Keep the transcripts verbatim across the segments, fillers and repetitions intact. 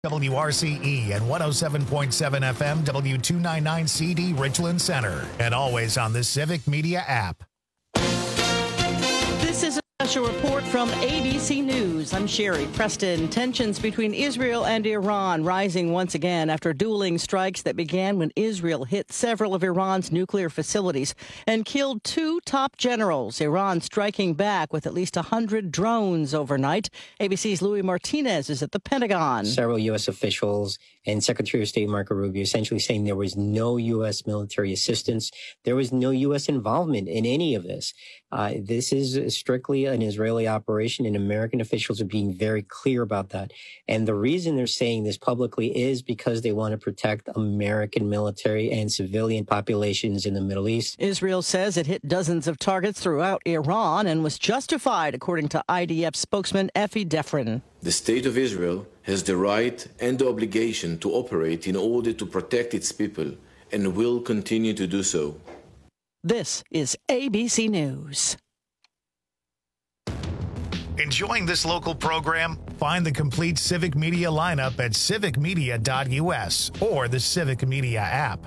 W R C E and one oh seven point seven F M, W two ninety-nine C D, Richland Center. And always on the Civic Media app. This is a special report from A B C News. I'm Sherry Preston. Tensions between Israel and Iran rising once again after dueling strikes that began when Israel hit several of Iran's nuclear facilities and killed two top generals. Iran striking back with at least one hundred drones overnight. A B C's Louis Martinez is at the Pentagon. Several U S officials and Secretary of State Marco Rubio essentially saying there was no U S military assistance. There was no U S involvement in any of this. Uh, this is strictly an Israeli operation, and American officials are being very clear about that. And the reason they're saying this publicly is because they want to protect American military and civilian populations in the Middle East. Israel says it hit dozens of targets throughout Iran and was justified, according to I D F spokesman Effie Defrin. The State of Israel has the right and the obligation to operate in order to protect its people and will continue to do so. This is A B C News. Enjoying this local program? Find the complete Civic Media lineup at civic media dot U S or the Civic Media app.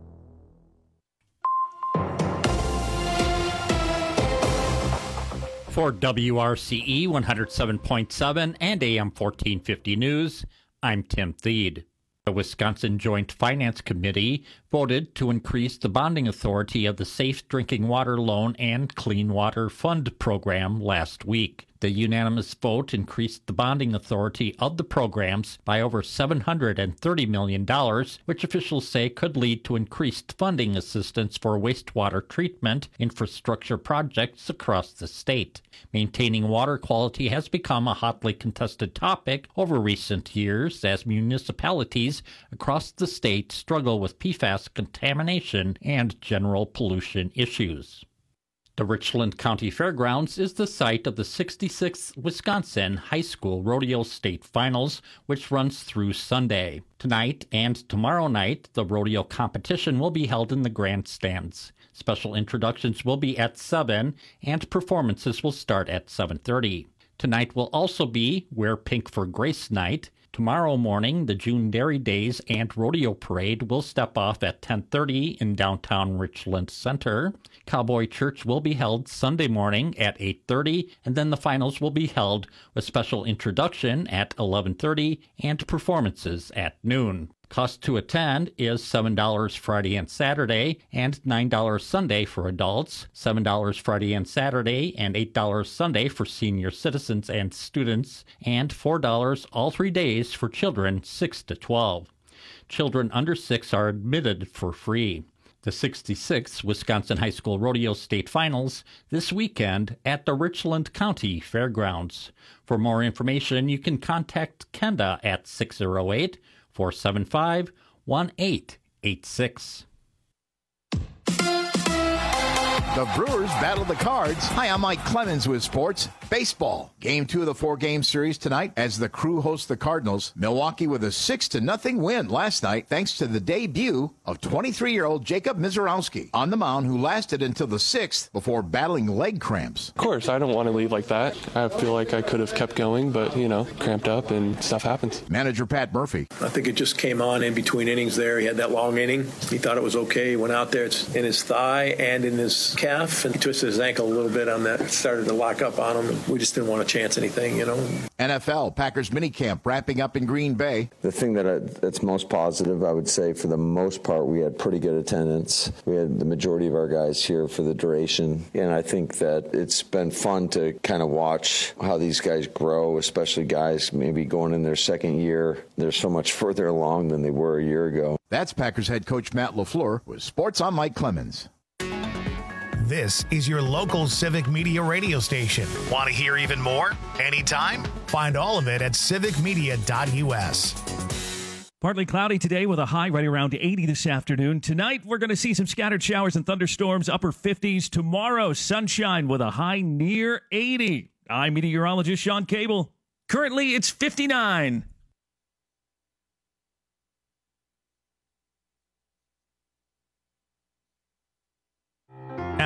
For W R C E one oh seven point seven and A M fourteen fifty News, I'm Tim Thede. The Wisconsin Joint Finance Committee voted to increase the bonding authority of the Safe Drinking Water Loan and Clean Water Fund program last week. The unanimous vote increased the bonding authority of the programs by over seven hundred thirty million dollars, which officials say could lead to increased funding assistance for wastewater treatment infrastructure projects across the state. Maintaining water quality has become a hotly contested topic over recent years as municipalities across the state struggle with P FAS contamination and general pollution issues. The Richland County Fairgrounds is the site of the sixty-sixth Wisconsin High School Rodeo State Finals, which runs through Sunday. Tonight and tomorrow night, the rodeo competition will be held in the grandstands. Special introductions will be at seven, and performances will start at seven thirty. Tonight will also be Wear Pink for Grace Night. Tomorrow morning, the June Dairy Days and Rodeo Parade will step off at ten thirty in downtown Richland Center. Cowboy Church will be held Sunday morning at eight thirty, and then the finals will be held with special introduction at eleven thirty and performances at noon. Cost to attend is seven dollars Friday and Saturday and nine dollars Sunday for adults, seven dollars Friday and Saturday and eight dollars Sunday for senior citizens and students, and four dollars all three days for children six to twelve. Children under six are admitted for free. The sixty-sixth Wisconsin High School Rodeo State Finals this weekend at the Richland County Fairgrounds. For more information, you can contact Kenda at six oh eight, four seven five, one eight eight six. The Brewers battle the Cards. Hi, I'm Mike Clemens with sports. Baseball. Game two of the four-game series tonight as the Crew hosts the Cardinals. Milwaukee with a six to nothing win last night thanks to the debut of twenty-three-year-old Jacob Mizorowski on the mound, who lasted until the sixth before battling leg cramps. Of course, I don't want to leave like that. I feel like I could have kept going, but, you know, cramped up and stuff happens. Manager Pat Murphy. I think it just came on in between innings there. He had that long inning. He thought it was okay. He went out there. It's in his thigh and in his calf, and he twisted his ankle a little bit on that. It started to lock up on him. We just didn't want to chance anything, you know. N F L Packers minicamp wrapping up in Green Bay. The thing that I, that's most positive, I would say, for the most part, we had pretty good attendance. We had the majority of our guys here for the duration, and I think that it's been fun to kind of watch how these guys grow, especially guys maybe going in their second year. They're so much further along than they were a year ago. That's Packers head coach Matt LaFleur with Sports on Mike Clemens. This is your local Civic Media radio station. Want to hear even more? Anytime? Find all of it at civic media dot U S. Partly cloudy today with a high right around eighty this afternoon. Tonight, we're going to see some scattered showers and thunderstorms, upper fifties. Tomorrow, sunshine with a high near eighty. I'm meteorologist Sean Cable. Currently, it's fifty-nine.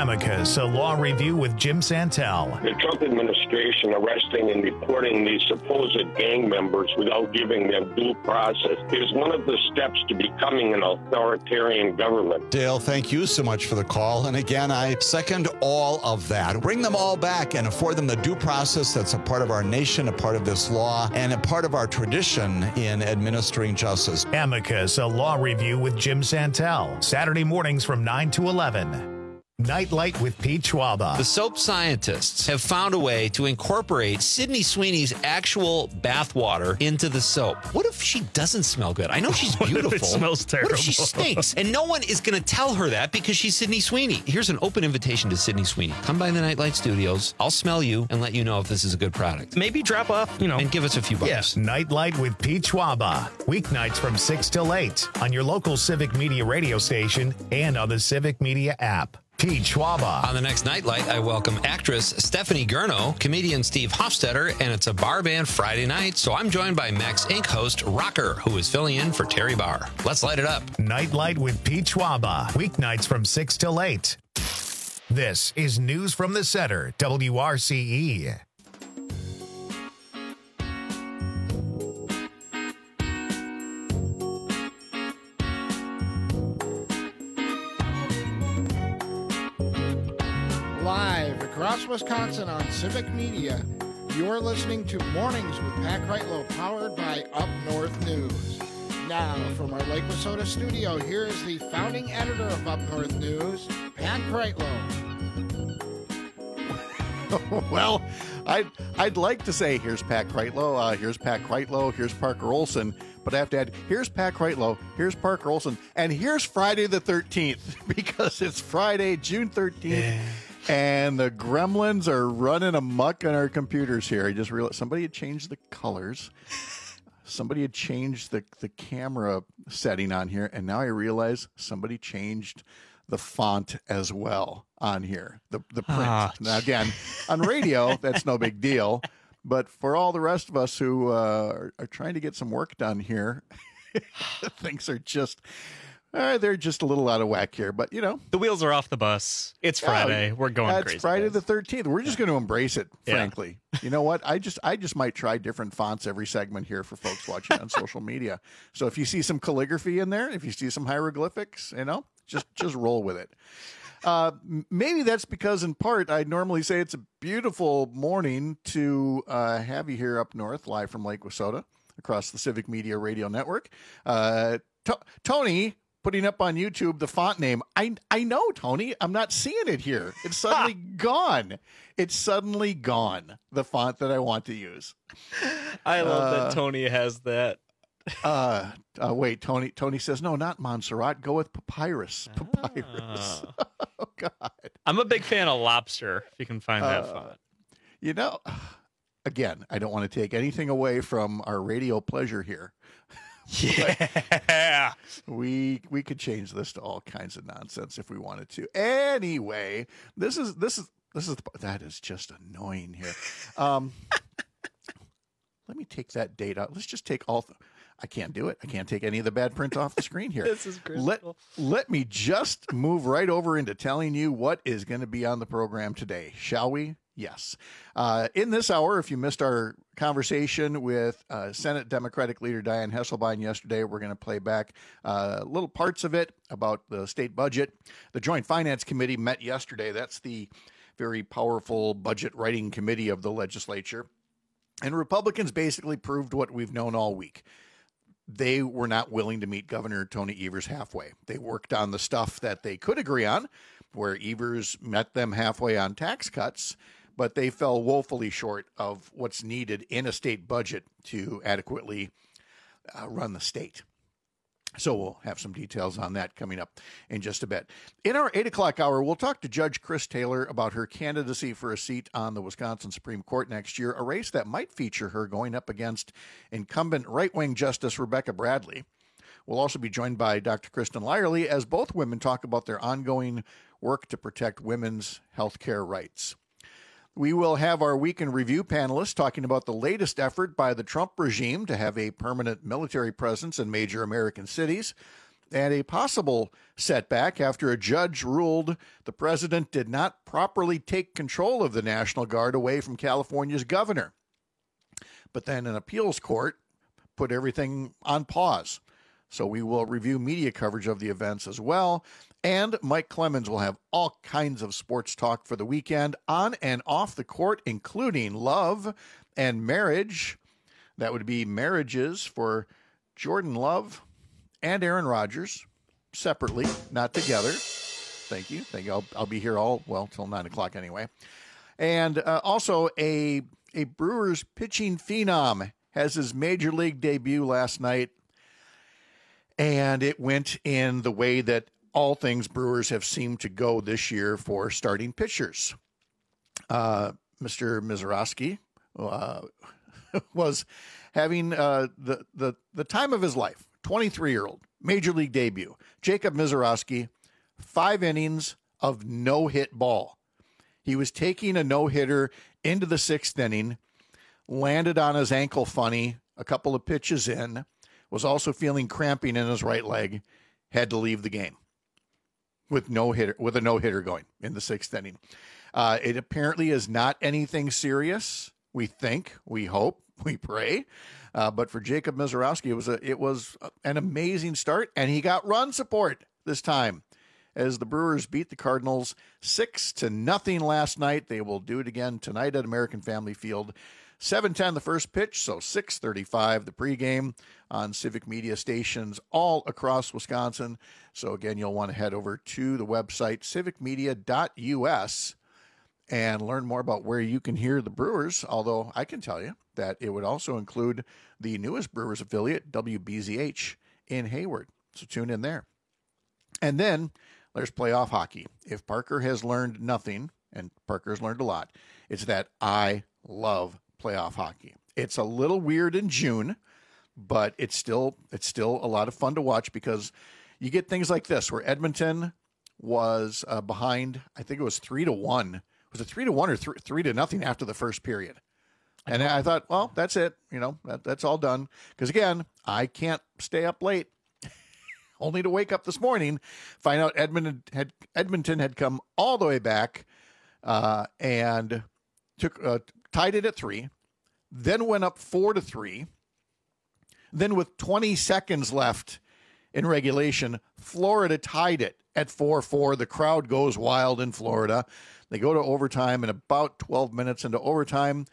Amicus, a law review with Jim Santel. The Trump administration arresting and deporting these supposed gang members without giving them due process is one of the steps to becoming an authoritarian government. Dale, thank you so much for the call. And again, I second all of that. Bring them all back and afford them the due process that's a part of our nation, a part of this law, and a part of our tradition in administering justice. Amicus, a law review with Jim Santel. Saturday mornings from nine to eleven. Nightlight with Pete Schwaba. The soap scientists have found a way to incorporate Sydney Sweeney's actual bathwater into the soap. What if she doesn't smell good? I know she's beautiful. It smells terrible. What if she stinks? And no one is going to tell her that because she's Sydney Sweeney. Here's an open invitation to Sydney Sweeney. Come by the Nightlight Studios. I'll smell you and let you know if this is a good product. Maybe drop off, you know. And give us a few bucks. Yes. Nightlight with Pete Schwaba. Weeknights from six till eight on your local Civic Media radio station and on the Civic Media app. Pete Schwaba. On the next Nightlight, I welcome actress Stephanie Gurno, comedian Steve Hofstetter, and it's a bar band Friday night, so I'm joined by Max Incorporated host Rocker, who is filling in for Terry Barr. Let's light it up. Nightlight with Pete Schwaba. Weeknights from six till eight. This is News from the Center, W R C E. Live across Wisconsin on Civic Media, you're listening to Mornings with Pat Kreitlow, powered by Up North News. Now, from our Lake Wissota studio, here is the founding editor of Up North News, Pat Kreitlow. Well, I'd, I'd like to say here's Pat Kreitlow, uh, here's Pat Kreitlow, here's Parker Olson, but I have to add, here's Pat Kreitlow, here's Parker Olson, and here's Friday the thirteenth, because it's Friday, June thirteenth. Yeah. And the gremlins are running amok on our computers here. I just realized somebody had changed the colors. Somebody had changed the, the camera setting on here. And now I realize somebody changed the font as well on here, the, the print. Ah. Now, again, on radio, that's no big deal. But for all the rest of us who uh, are, are trying to get some work done here, things are just... Uh, they're just a little out of whack here, but you know. The wheels are off the bus. It's Friday. Yeah, We're going it's crazy. It's Friday guys. the thirteenth. We're just going to embrace it, frankly. Yeah. You know what? I just I just might try different fonts every segment here for folks watching on social media. So if you see some calligraphy in there, if you see some hieroglyphics, you know, just just roll with it. Uh, maybe that's because, in part, I normally say it's a beautiful morning to uh, have you here up north, live from Lake Wissota, across the Civic Media Radio Network. Uh, to- Tony... putting up on YouTube the font name. I I know, Tony. I'm not seeing it here. It's suddenly gone. It's suddenly gone. The font that I want to use. I love uh, that Tony has that. uh, uh, wait, Tony. Tony says no, not Montserrat. Go with papyrus. Papyrus. Ah. Oh God. I'm a big fan of lobster. If you can find that uh, font. You know, again, I don't want to take anything away from our radio pleasure here. Yeah, we we could change this to all kinds of nonsense if we wanted to. Anyway, this is this is this is that is just annoying here. Um, let me take that date out. Let's just take all. Th- I can't do it. I can't take any of the bad print off the screen here. This is critical. Let let me just move right over into telling you what is going to be on the program today, shall we? Yes. Uh, in this hour, if you missed our conversation with uh, Senate Democratic Leader Dianne Hesselbein yesterday, we're going to play back uh, little parts of it about the state budget. The Joint Finance Committee met yesterday. That's the very powerful budget writing committee of the legislature. And Republicans basically proved what we've known all week. They were not willing to meet Governor Tony Evers halfway. They worked on the stuff that they could agree on, where Evers met them halfway on tax cuts, but they fell woefully short of what's needed in a state budget to adequately uh, run the state. So we'll have some details on that coming up in just a bit. In our eight o'clock hour, we'll talk to Judge Chris Taylor about her candidacy for a seat on the Wisconsin Supreme Court next year, a race that might feature her going up against incumbent right-wing Justice Rebecca Bradley. We'll also be joined by Doctor Kristen Lyerly as both women talk about their ongoing work to protect women's health care rights. We will have our Week in Review panelists talking about the latest effort by the Trump regime to have a permanent military presence in major American cities. and a possible setback after a judge ruled the president did not properly take control of the National Guard away from California's governor. But then an appeals court put everything on pause. So we will review media coverage of the events as well. And Mike Clemens will have all kinds of sports talk for the weekend on and off the court, including love and marriage. That would be marriages for Jordan Love and Aaron Rodgers separately, not together. Thank you. Thank you. I'll, I'll be here all, well, till nine o'clock anyway. And uh, also a, a Brewers pitching phenom has his major league debut last night. And it went in the way that all things Brewers have seemed to go this year for starting pitchers. Uh, Mister Mizorowski uh, was having uh, the, the, the time of his life, twenty-three-year-old, major league debut. Jacob Mizorowski, five innings of no-hit ball. He was taking a no-hitter into the sixth inning, landed on his ankle funny a couple of pitches in, was also feeling cramping in his right leg, had to leave the game with no hitter, with a no hitter going in the sixth inning. Uh, it apparently is not anything serious. We think, we hope, we pray. Uh, but for Jacob Mizorowski, it was a, it was an amazing start, and he got run support this time as the Brewers beat the Cardinals six to nothing last night. They will do it again tonight at American Family Field. seven ten the first pitch, so six thirty-five the pregame on Civic Media stations all across Wisconsin. So again, you'll want to head over to the website civic media dot U S and learn more about where you can hear the Brewers, although I can tell you that it would also include the newest Brewers affiliate, W B Z H, in Hayward. So tune in there. And then there's playoff hockey. If Parker has learned nothing, and Parker's learned a lot, it's that I love playoff hockey. It's a little weird in June, but it's still it's still a lot of fun to watch because you get things like this where Edmonton was uh, behind. I think it was three to one. Was it three to one or th- three to nothing after the first period? And I thought, well, that's it. You know, that, that's all done. Because again, I can't stay up late. Only to wake up this morning, find out Edmonton had Edmonton had come all the way back uh, and took uh, tied it at three, then went up four to three. Then with twenty seconds left in regulation, Florida tied it at four four. The crowd goes wild in Florida. They go to overtime, and about twelve minutes into overtime,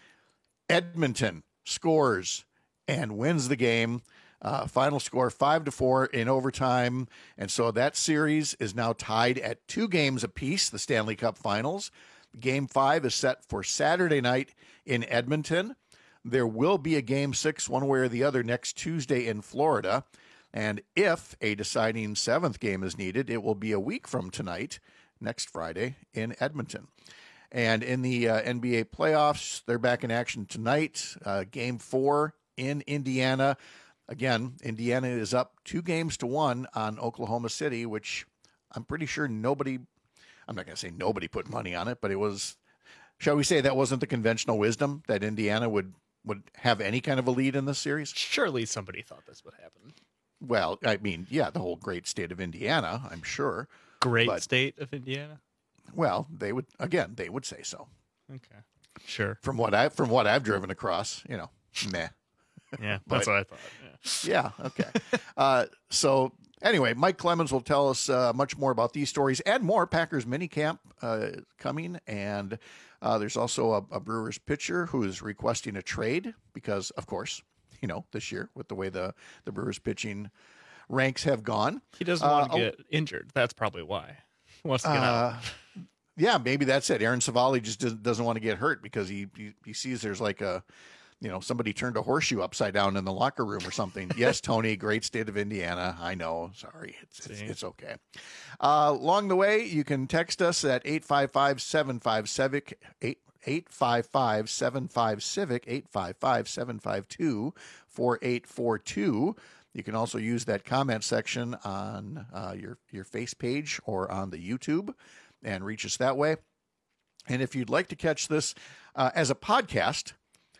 Edmonton scores and wins the game. Uh, final score five to four in overtime. And so that series is now tied at two games apiece, the Stanley Cup Finals. Game five is set for Saturday night in Edmonton. There will be a game six, one way or the other, next Tuesday in Florida. And if a deciding seventh game is needed, it will be a week from tonight, next Friday, in Edmonton. And in the uh, N B A playoffs, they're back in action tonight. Uh, game four in Indiana. Again, Indiana is up two games to one on Oklahoma City, which I'm pretty sure nobody, I'm not going to say nobody put money on it, but it was, shall we say that wasn't the conventional wisdom that Indiana would, would have any kind of a lead in this series? Surely somebody thought this would happen. Well, I mean, yeah, the whole great state of Indiana, I'm sure. Great but, state of Indiana? Well, they would, again, they would say so. Okay. Sure. From what I, from what I've driven across, you know, meh. Yeah, that's but, what I thought. Yeah, yeah okay. uh, so anyway, Mike Clemens will tell us uh, much more about these stories and more. Packers minicamp uh, coming, and uh, there's also a, a Brewers pitcher who is requesting a trade because, of course, you know, this year with the way the, the Brewers pitching ranks have gone. He doesn't want to uh, get injured. That's probably why. He wants to get uh, out. Yeah, maybe that's it. Aaron Savali just doesn't, doesn't want to get hurt because he, he he sees there's like a, you know, somebody turned a horseshoe upside down in the locker room or something. Yes, Tony, great state of Indiana. I know. Sorry. It's it's, it's okay. Uh, along the way, you can text us at eight five five, seven five civic, eight five five, seven five civic, eight five five, seven five two, four eight four two. You can also use that comment section on uh, your, your face page or on the YouTube and reach us that way. And if you'd like to catch this uh, as a podcast,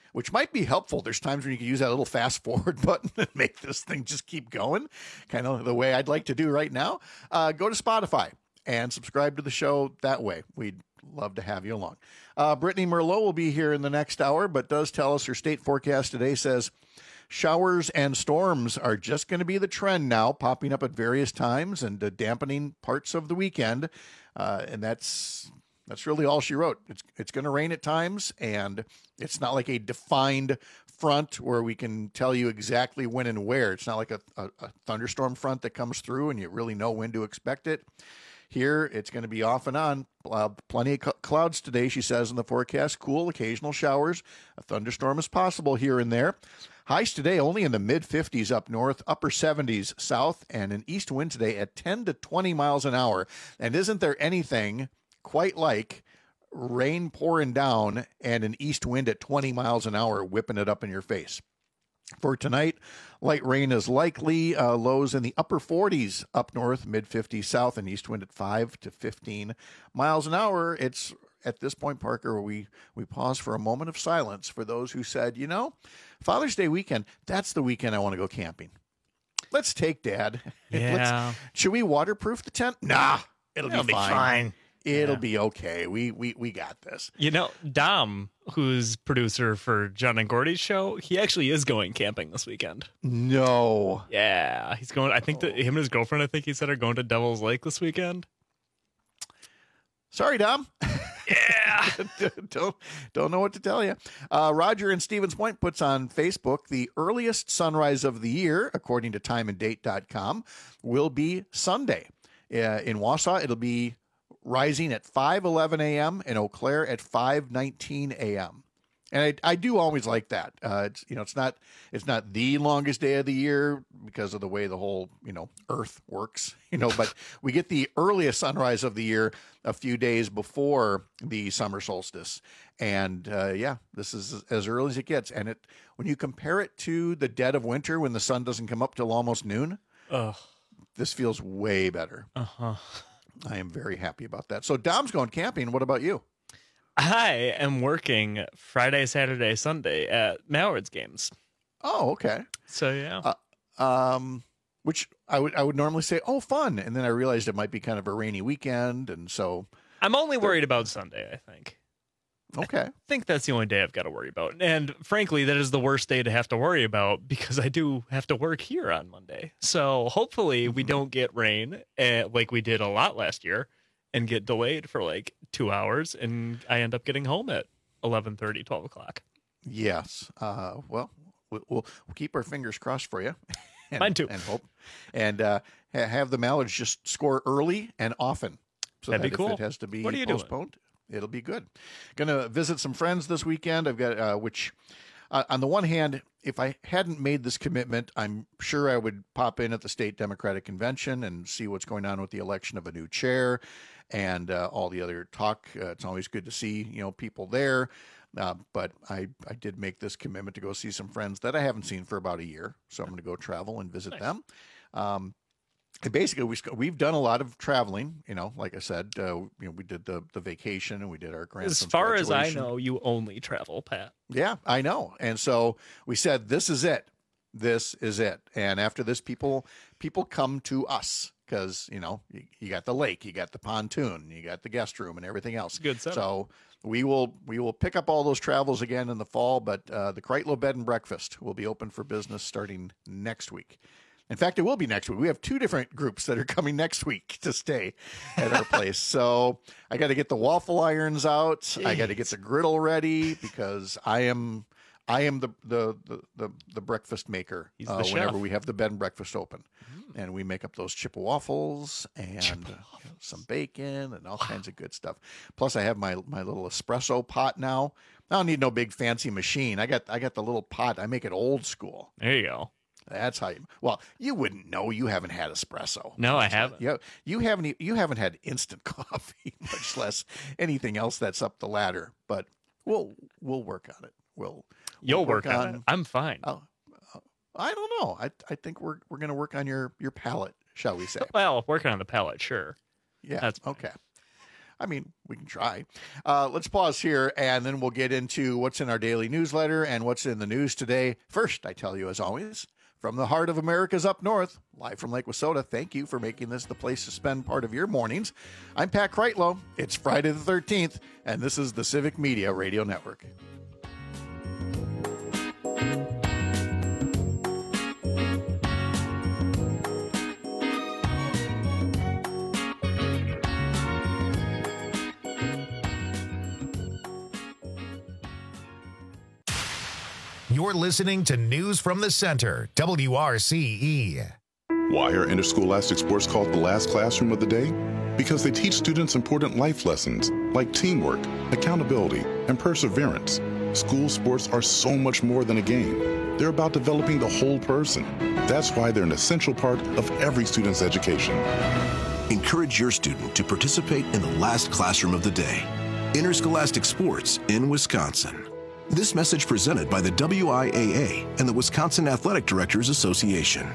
which might be helpful. There's times when you can use that little fast forward button and make this thing just keep going, kind of the way I'd like to do right now. Uh, go to Spotify and subscribe to the show that way. We'd love to have you along. Uh, Brittany Merlot will be here in the next hour, but does tell us her state forecast today says showers and storms are just going to be the trend now, popping up at various times and uh, dampening parts of the weekend. Uh, and that's that's really all she wrote. It's it's going to rain at times, and it's not like a defined front where we can tell you exactly when and where. It's not like a, a, a thunderstorm front that comes through and you really know when to expect it. Here, it's going to be off and on. Uh, plenty of c- clouds today, she says in the forecast. Cool, occasional showers. A thunderstorm is possible here and there. Highs today only in the mid fifties up north, upper seventies south, and an east wind today at ten to twenty miles an hour. And isn't there anything quite like rain pouring down and an east wind at twenty miles an hour whipping it up in your face? For tonight, light rain is likely. Uh, lows in the upper forties up north, mid fifties south, and east wind at five to fifteen miles an hour. It's at this point, Parker, where we, we pause for a moment of silence for those who said, you know, Father's Day weekend, that's the weekend I want to go camping. Let's take Dad. Yeah. Let's, should we waterproof the tent? Nah, it'll, It'll be, be fine. fine. It'll Yeah. be okay. We, we, we got this. You know, Dom, who's producer for John and Gordy's show, he actually is going camping this weekend. No. Yeah, he's going. I think that him and his girlfriend, I think he said, are going to Devil's Lake this weekend. Sorry, Dom. Yeah. don't don't know what to tell you. Uh, Roger in Stevens Point puts on Facebook the earliest sunrise of the year, according to time and date dot com, will be Sunday. Uh, in Wausau, it'll be rising at five eleven a.m. in Eau Claire at five nineteen a.m. And I, I do always like that. Uh, it's you know it's not it's not the longest day of the year because of the way the whole you know Earth works. You know, but we get the earliest sunrise of the year a few days before the summer solstice. And uh, yeah, this is as early as it gets. And it when you compare it to the dead of winter when the sun doesn't come up till almost noon, Ugh. this feels way better. Uh huh. I am very happy about that. So Dom's going camping. What about you? I am working Friday, Saturday, Sunday at Mallard's games. Oh, okay. So yeah. Uh, um, which I would I would normally say, oh, fun, and then I realized it might be kind of a rainy weekend, and so I'm only worried about Sunday, I think. Okay. I think that's the only day I've got to worry about. And frankly, that is the worst day to have to worry about because I do have to work here on Monday. So hopefully we don't get rain uh, like we did a lot last year and get delayed for like two hours and I end up getting home at eleven thirty, twelve o'clock. Yes. Uh, well, we'll, we'll keep our fingers crossed for you. And, Mine too. And hope. And uh, ha- have the Mallards just score early and often. So That'd that be cool. If it has to be What are you doing? postponed, it'll be good. Going to visit some friends this weekend. I've got, uh, which uh, on the one hand, if I hadn't made this commitment, I'm sure I would pop in at the state Democratic Convention and see what's going on with the election of a new chair and uh, all the other talk. Uh, it's always good to see, you know, people there. Uh, but I, I did make this commitment to go see some friends that I haven't seen for about a year. So I'm going to go travel and visit Nice. them. Um, and basically, we, we've done a lot of traveling, you know, like I said, uh, you know, we did the, the vacation and we did our As grandson's far as I graduation. know, you only travel, Pat. Yeah, I know. And so we said, this is it. This is it. And after this, people people come to us because, you know, you, you got the lake, you got the pontoon, you got the guest room and everything else. Good setup. So we will we will pick up all those travels again in the fall, but uh, the Kreitlow Bed and Breakfast will be open for business starting next week. In fact, it will be next week. We have two different groups that are coming next week to stay at our place. So I got to get the waffle irons out. Jeez. I got to get the griddle ready because I am I am the the the the, the breakfast maker He's the uh, chef. whenever we have the bed and breakfast open. Mm. And we make up those chippa waffles and uh, you know, some bacon and all kinds of good stuff. Plus I have my my little espresso pot now. I don't need no big fancy machine. I got I got the little pot. I make it old school. There you go. That's how you. Well, you wouldn't know. You haven't had espresso. No, I haven't. You, you haven't. e- You haven't had instant coffee, much less anything else that's up the ladder. But we'll we'll work on it. We'll You'll we'll work, on, it. I'm fine. Oh, uh, I don't know. I I think we're we're going to work on your your palate, shall we say? Well, working on the palate, sure. Yeah. That's okay. I mean, we can try. Uh, let's pause here, and then we'll get into what's in our daily newsletter and what's in the news today. First, I tell you, as always, from the heart of America's up north, live from Lake Wissota, thank you for making this the place to spend part of your mornings. I'm Pat Kreitlow. It's Friday the thirteenth, and this is the Civic Media Radio Network. You're listening to News from the Center, W R C E. Why are interscholastic sports called the last classroom of the day? Because they teach students important life lessons like teamwork, accountability, and perseverance. School sports are so much more than a game. They're about developing the whole person. That's why they're an essential part of every student's education. Encourage your student to participate in the last classroom of the day. Interscholastic sports in Wisconsin. This message presented by the W I A A and the Wisconsin Athletic Directors Association.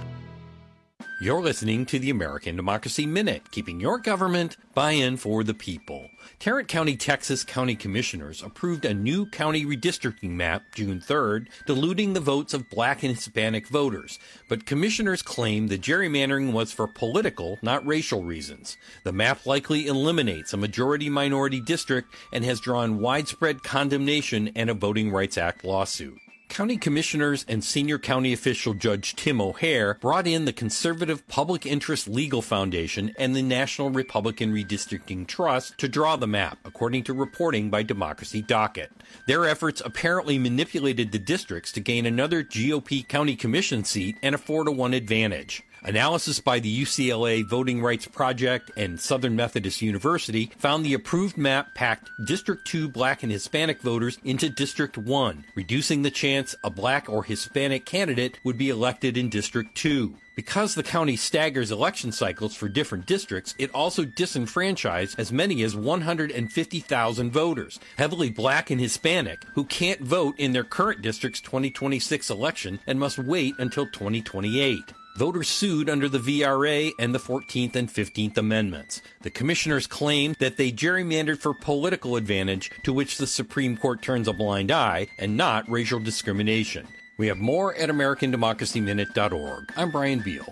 You're listening to the American Democracy Minute, keeping your government buy-in for the people. Tarrant County, Texas County Commissioners approved a new county redistricting map June third, diluting the votes of black and Hispanic voters. But commissioners claim the gerrymandering was for political, not racial reasons. The map likely eliminates a majority-minority district and has drawn widespread condemnation and a Voting Rights Act lawsuit. County commissioners and senior county official Judge Tim O'Hare brought in the Conservative Public Interest Legal Foundation and the National Republican Redistricting Trust to draw the map, according to reporting by Democracy Docket. Their efforts apparently manipulated the districts to gain another G O P county commission seat and a four to one advantage. Analysis by the U C L A Voting Rights Project and Southern Methodist University found the approved map packed District two black and Hispanic voters into District one, reducing the chance a black or Hispanic candidate would be elected in District two. Because the county staggers election cycles for different districts, it also disenfranchised as many as one hundred fifty thousand voters, heavily black and Hispanic, who can't vote in their current district's twenty twenty-six election and must wait until twenty twenty-eight. Voters sued under the V R A and the fourteenth and fifteenth Amendments. The commissioners claimed that they gerrymandered for political advantage, to which the Supreme Court turns a blind eye, and not racial discrimination. We have more at American Democracy Minute dot org. I'm Brian Beal.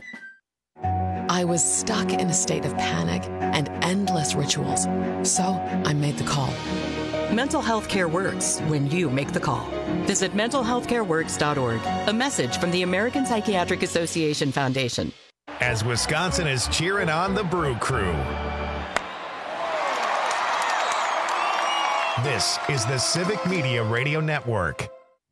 I was stuck in a state of panic and endless rituals, so I made the call. Mental health care works when you make the call. Visit mental health care works dot org. A message from the American Psychiatric Association Foundation. As Wisconsin is cheering on the Brew Crew. This is the Civic Media Radio Network.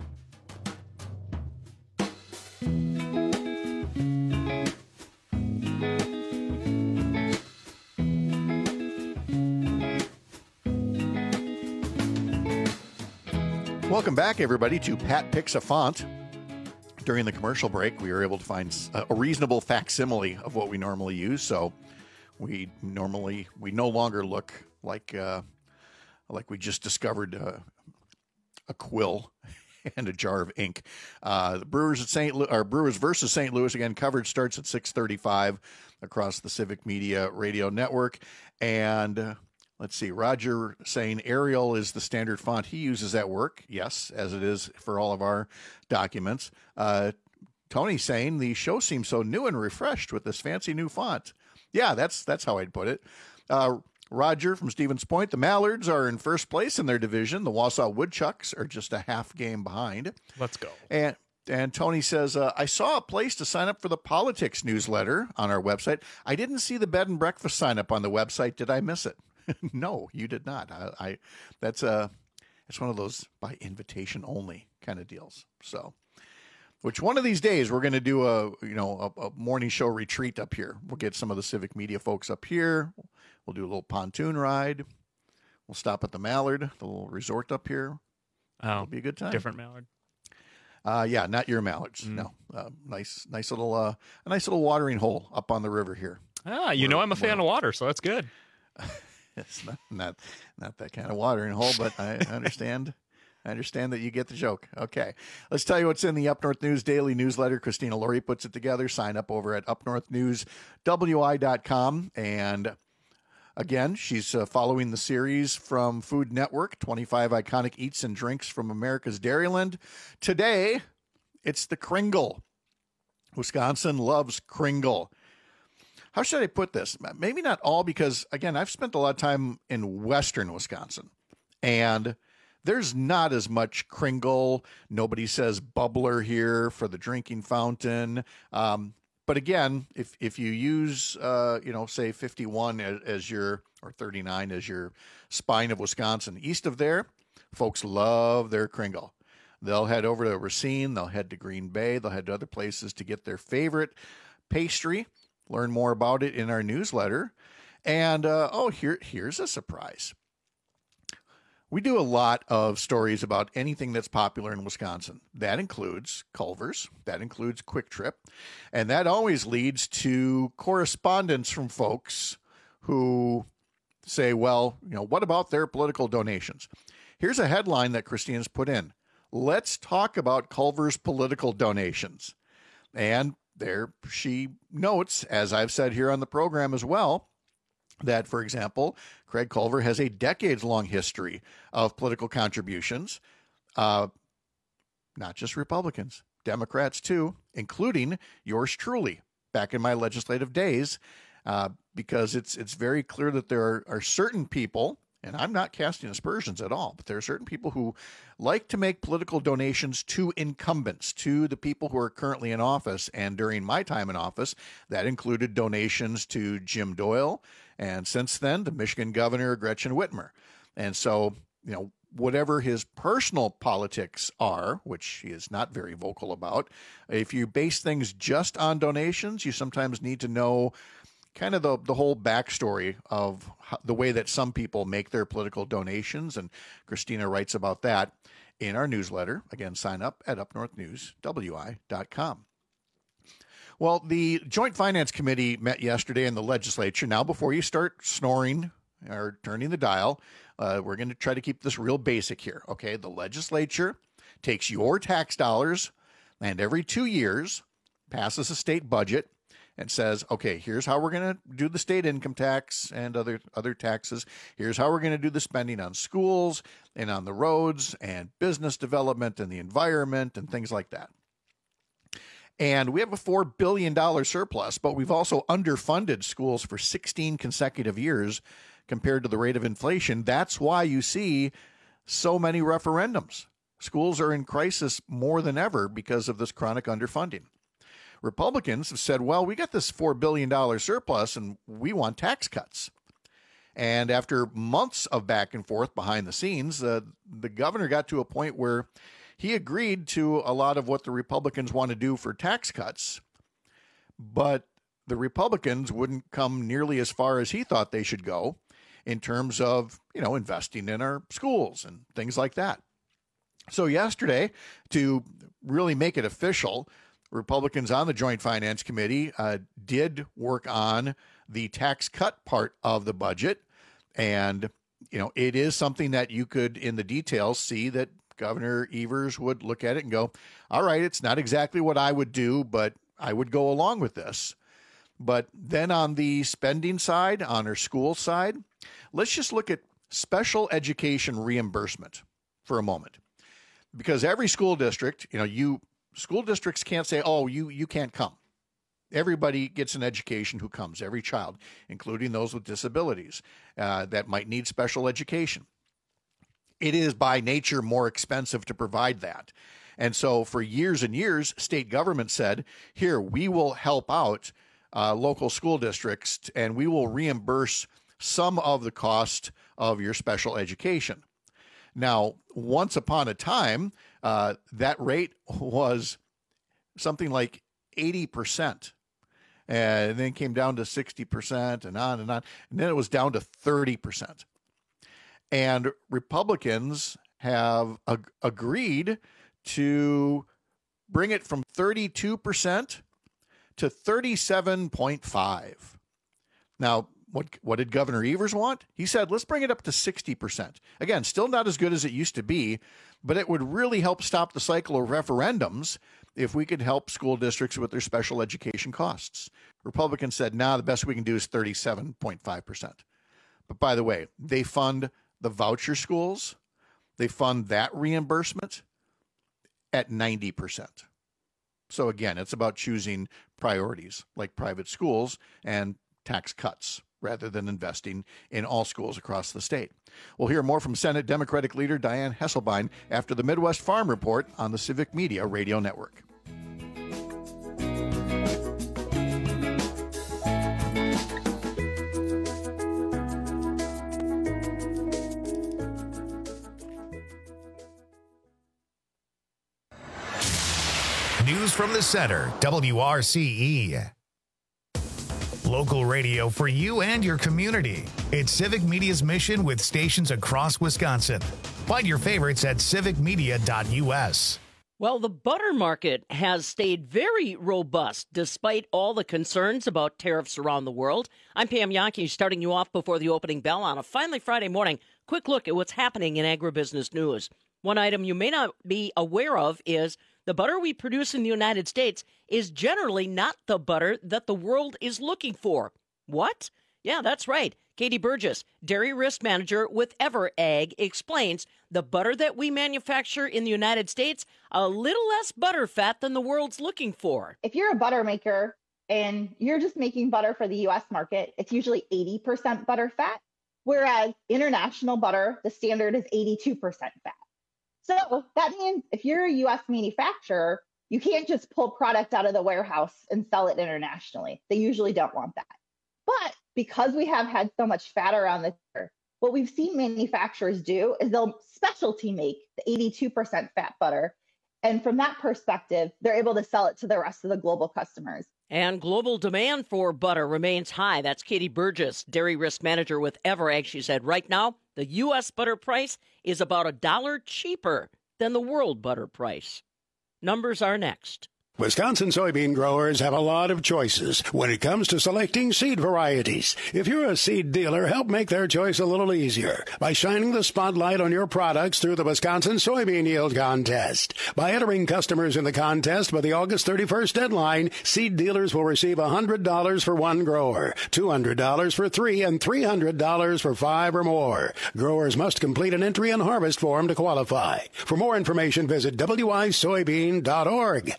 Welcome back, everybody, to Pat Picks a Font. During the commercial break, we were able to find a reasonable facsimile of what we normally use. So we normally, we no longer look like uh, like we just discovered uh, a quill and a jar of ink. Uh, the Brewers at Saint Louis, or Brewers versus Saint Louis, again, coverage starts at six thirty-five across the Civic Media Radio Network. And uh, let's see, Roger saying Arial is the standard font he uses at work. Yes, as it is for all of our documents. Uh, Tony saying the show seems so new and refreshed with this fancy new font. Yeah, that's that's how I'd put it. Uh, Roger from Stevens Point, the Mallards are in first place in their division. The Wausau Woodchucks are just a half game behind. Let's go. And and Tony says, uh, I saw a place to sign up for the politics newsletter on our website. I didn't see the bed and breakfast sign up on the website. Did I miss it? No, you did not. I, I that's a it's one of those by invitation only kind of deals. So, which one of these days we're going to do a you know a, a morning show retreat up here. We'll get some of the Civic Media folks up here. We'll do a little pontoon ride. We'll stop at the Mallard, the little resort up here. Oh, it'll be a good time. Different Mallard. Uh, yeah, not your Mallards. Mm. No, uh, nice, nice little, uh, a nice little watering hole up on the river here. Ah, you where, know I'm a fan where, of water, so that's good. It's not, not not that kind of watering hole, but I understand. I understand that you get the joke. Okay, let's tell you what's in the Up North News Daily Newsletter. Christina Laurie puts it together. Sign up over at up north news w i dot com. And Again, she's uh, following the series from Food Network, twenty-five iconic eats and drinks from America's Dairyland. Today, it's the Kringle. Wisconsin loves Kringle. How should I put this? Maybe not all, because, again, I've spent a lot of time in western Wisconsin, and there's not as much Kringle. Nobody says bubbler here for the drinking fountain. Um, but again, if if you use, uh, you know, say fifty-one as, as your, or thirty-nine as your spine of Wisconsin, east of there, folks love their Kringle. They'll head over to Racine. They'll head to Green Bay. They'll head to other places to get their favorite pastry. Learn more about it in our newsletter. And, uh, oh, here here's a surprise. We do a lot of stories about anything that's popular in Wisconsin. That includes Culver's. That includes Quick Trip. And that always leads to correspondence from folks who say, well, you know, what about their political donations? Here's a headline that Christina's put in. Let's talk about Culver's political donations. And there she notes, as I've said here on the program as well, that, for example, Craig Culver has a decades-long history of political contributions, uh, not just Republicans, Democrats too, including yours truly, back in my legislative days, uh, because it's it's very clear that there are, are certain people, and I'm not casting aspersions at all, but there are certain people who like to make political donations to incumbents, to the people who are currently in office. And during my time in office, that included donations to Jim Doyle, and since then, the Michigan Governor Gretchen Whitmer. And so, you know, whatever his personal politics are, which he is not very vocal about, if you base things just on donations, you sometimes need to know kind of the, the whole backstory of how, the way that some people make their political donations. And Christina writes about that in our newsletter. Again, sign up at up north news w i dot com. Well, the Joint Finance Committee met yesterday in the legislature. Now, before you start snoring or turning the dial, uh, we're going to try to keep this real basic here. Okay, the legislature takes your tax dollars and every two years passes a state budget and says, okay, here's how we're going to do the state income tax and other other taxes. Here's how we're going to do the spending on schools and on the roads and business development and the environment and things like that. And we have a four billion dollars surplus, but we've also underfunded schools for sixteen consecutive years compared to the rate of inflation. That's why you see so many referendums. Schools are in crisis more than ever because of this chronic underfunding. Republicans have said, well, we got this four billion dollars surplus and we want tax cuts. And after months of back and forth behind the scenes, uh, the governor got to a point where he agreed to a lot of what the Republicans want to do for tax cuts, but the Republicans wouldn't come nearly as far as he thought they should go in terms of, you know, investing in our schools and things like that. So yesterday, to really make it official, Republicans on the Joint Finance Committee uh, did work on the tax cut part of the budget. And, you know, it is something that you could, in the details, see that Governor Evers would look at it and go, all right, it's not exactly what I would do, but I would go along with this. But then on the spending side, on our school side, let's just look at special education reimbursement for a moment. Because every school district, you know, you school districts can't say, oh, you you can't come. Everybody gets an education who comes, every child, including those with disabilities uh, that might need special education. It is by nature more expensive to provide that. And so for years and years, state government said, here, we will help out uh, local school districts and we will reimburse some of the cost of your special education. Now, once upon a time, uh, that rate was something like eighty percent. And then came down to sixty percent and on and on. And then it was down to thirty percent. And Republicans have ag- agreed to bring it from thirty-two percent to thirty-seven point five. Now, what what did Governor Evers want? He said, let's bring it up to sixty percent. Again, still not as good as it used to be, but it would really help stop the cycle of referendums if we could help school districts with their special education costs. Republicans said, nah, the best we can do is thirty-seven point five percent. But by the way, they fund the voucher schools. They fund that reimbursement at ninety percent. So again, it's about choosing priorities like private schools and tax cuts rather than investing in all schools across the state. We'll hear more from Senate Democratic leader Dianne Hesselbein after the Midwest Farm Report on the Civic Media Radio Network. News from the center, W R C E. Local radio for you and your community. It's Civic Media's mission with stations across Wisconsin. Find your favorites at civic media dot U S. Well, the butter market has stayed very robust despite all the concerns about tariffs around the world. I'm Pam Yonke, starting you off before the opening bell on a finally Friday morning. Quick look at what's happening in agribusiness news. One item you may not be aware of is the butter we produce in the United States is generally not the butter that the world is looking for. What? Yeah, that's right. Katie Burgess, Dairy Risk Manager with EverAg, explains the butter that we manufacture in the United States, a little less butter fat than the world's looking for. If you're a butter maker and you're just making butter for the U S market, it's usually eighty percent butter fat, whereas international butter, the standard is eighty-two percent fat. So that means if you're a U S manufacturer, you can't just pull product out of the warehouse and sell it internationally. They usually don't want that. But because we have had so much fat around the butter, what we've seen manufacturers do is they'll specialty make the eighty-two percent fat butter. And from that perspective, they're able to sell it to the rest of the global customers. And global demand for butter remains high. That's Katie Burgess, Dairy Risk Manager with EverAg. She said right now, the U S butter price is about a dollar cheaper than the world butter price. Numbers are next. Wisconsin soybean growers have a lot of choices when it comes to selecting seed varieties. If you're a seed dealer, help make their choice a little easier by shining the spotlight on your products through the Wisconsin Soybean Yield Contest. By entering customers in the contest by the August thirty-first deadline, seed dealers will receive one hundred dollars for one grower, two hundred dollars for three, and three hundred dollars for five or more. Growers must complete an entry and harvest form to qualify. For more information, visit w i soybean dot org.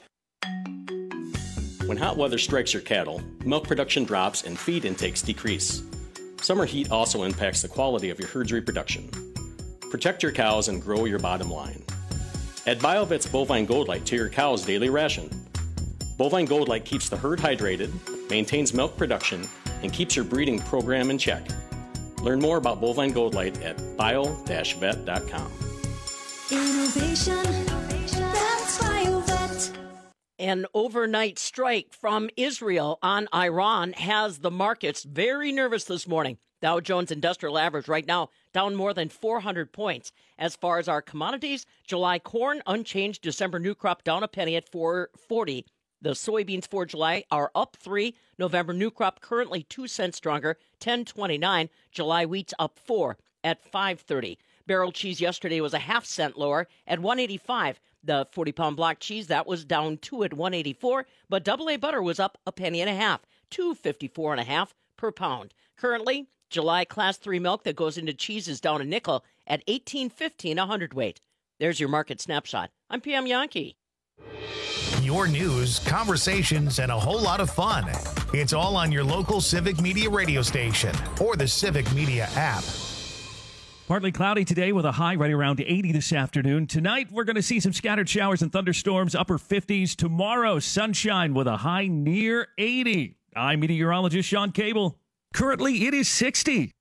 When hot weather strikes your cattle, milk production drops and feed intakes decrease. Summer heat also impacts the quality of your herd's reproduction. Protect your cows and grow your bottom line. Add BioVet's Bovine Gold Light to your cow's daily ration. Bovine Gold Light keeps the herd hydrated, maintains milk production, and keeps your breeding program in check. Learn more about Bovine Gold Light at bio dash vet dot com. Innovation, that's BioVet. An overnight strike from Israel on Iran has the markets very nervous this morning. Dow Jones Industrial Average right now down more than four hundred points. As far as our commodities, July corn unchanged, December new crop down a penny at four forty. The soybeans for July are up three. November new crop currently two cents stronger, ten twenty-nine. July wheat's up four at five thirty. Barrel cheese yesterday was a half cent lower at one eighty-five. The forty-pound block cheese, that was down two at one eighty-four, but double A butter was up a penny and a half, two fifty-four and a half per pound. Currently, July class three milk that goes into cheese is down a nickel at eighteen fifteen a hundredweight. There's your market snapshot. I'm Pam Yonke. Your news, conversations, and a whole lot of fun. It's all on your local Civic Media radio station or the Civic Media app. Partly cloudy today with a high right around eighty this afternoon. Tonight, we're going to see some scattered showers and thunderstorms, upper fifties. Tomorrow, sunshine with a high near eighty. I'm meteorologist Sean Cable. Currently, it is sixty.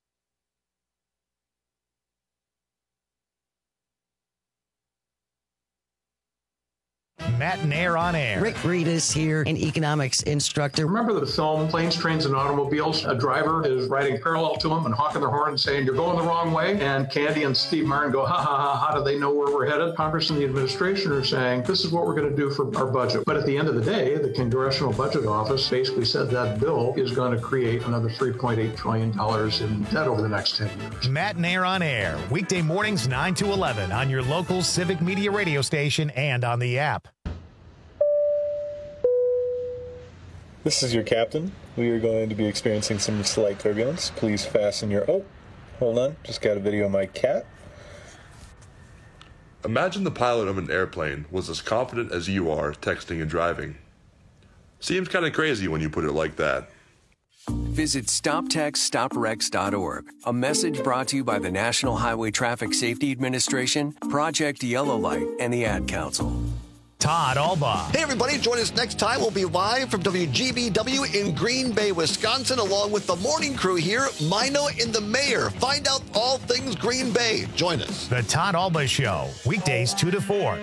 Matt and Air on Air. Rick Reedus here, an economics instructor. Remember the film Planes, Trains, and Automobiles? A driver is riding parallel to him and honking their horn and saying, "You're going the wrong way." And Candy and Steve Martin go, ha, ha, ha, how do they know where we're headed? Congress and the administration are saying, this is what we're going to do for our budget. But at the end of the day, the Congressional Budget Office basically said that bill is going to create another three point eight trillion dollars in debt over the next ten years. Matt and Air on Air, weekday mornings nine to eleven on your local Civic Media radio station and on the app. This is your captain. We are going to be experiencing some slight turbulence. Please fasten your... Oh, hold on. Just got a video of my cat. Imagine the pilot of an airplane was as confident as you are texting and driving. Seems kind of crazy when you put it like that. Visit stop text stop wrecks dot org. A message brought to you by the National Highway Traffic Safety Administration, Project Yellow Light, and the Ad Council. Todd Alba. Hey, everybody, join us next time. We'll be live from W G B W in Green Bay, Wisconsin, along with the morning crew here, Mino and the mayor. Find out all things Green Bay. Join us. The Todd Alba Show, weekdays two to four.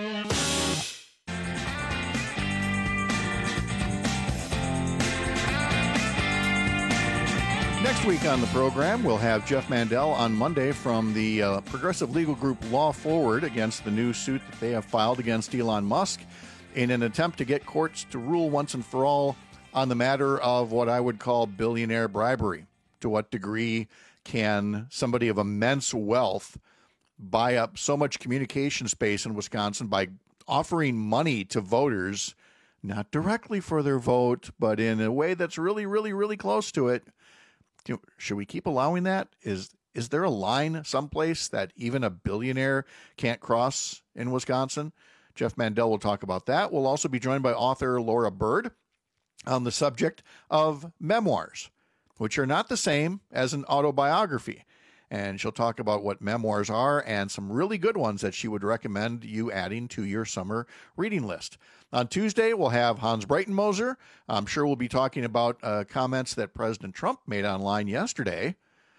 Next week on the program, we'll have Jeff Mandel on Monday from the uh, progressive legal group Law Forward against the new suit that they have filed against Elon Musk in an attempt to get courts to rule once and for all on the matter of what I would call billionaire bribery. To what degree can somebody of immense wealth buy up so much communication space in Wisconsin by offering money to voters, not directly for their vote, but in a way that's really, really, really close to it? Should we keep allowing that? Is is there a line someplace that even a billionaire can't cross in Wisconsin? Jeff Mandel will talk about that. We'll also be joined by author Laura Bird on the subject of memoirs, which are not the same as an autobiography. And she'll talk about what memoirs are and some really good ones that she would recommend you adding to your summer reading list. On Tuesday, we'll have Hans Breitenmoser. I'm sure we'll be talking about uh, comments that President Trump made online yesterday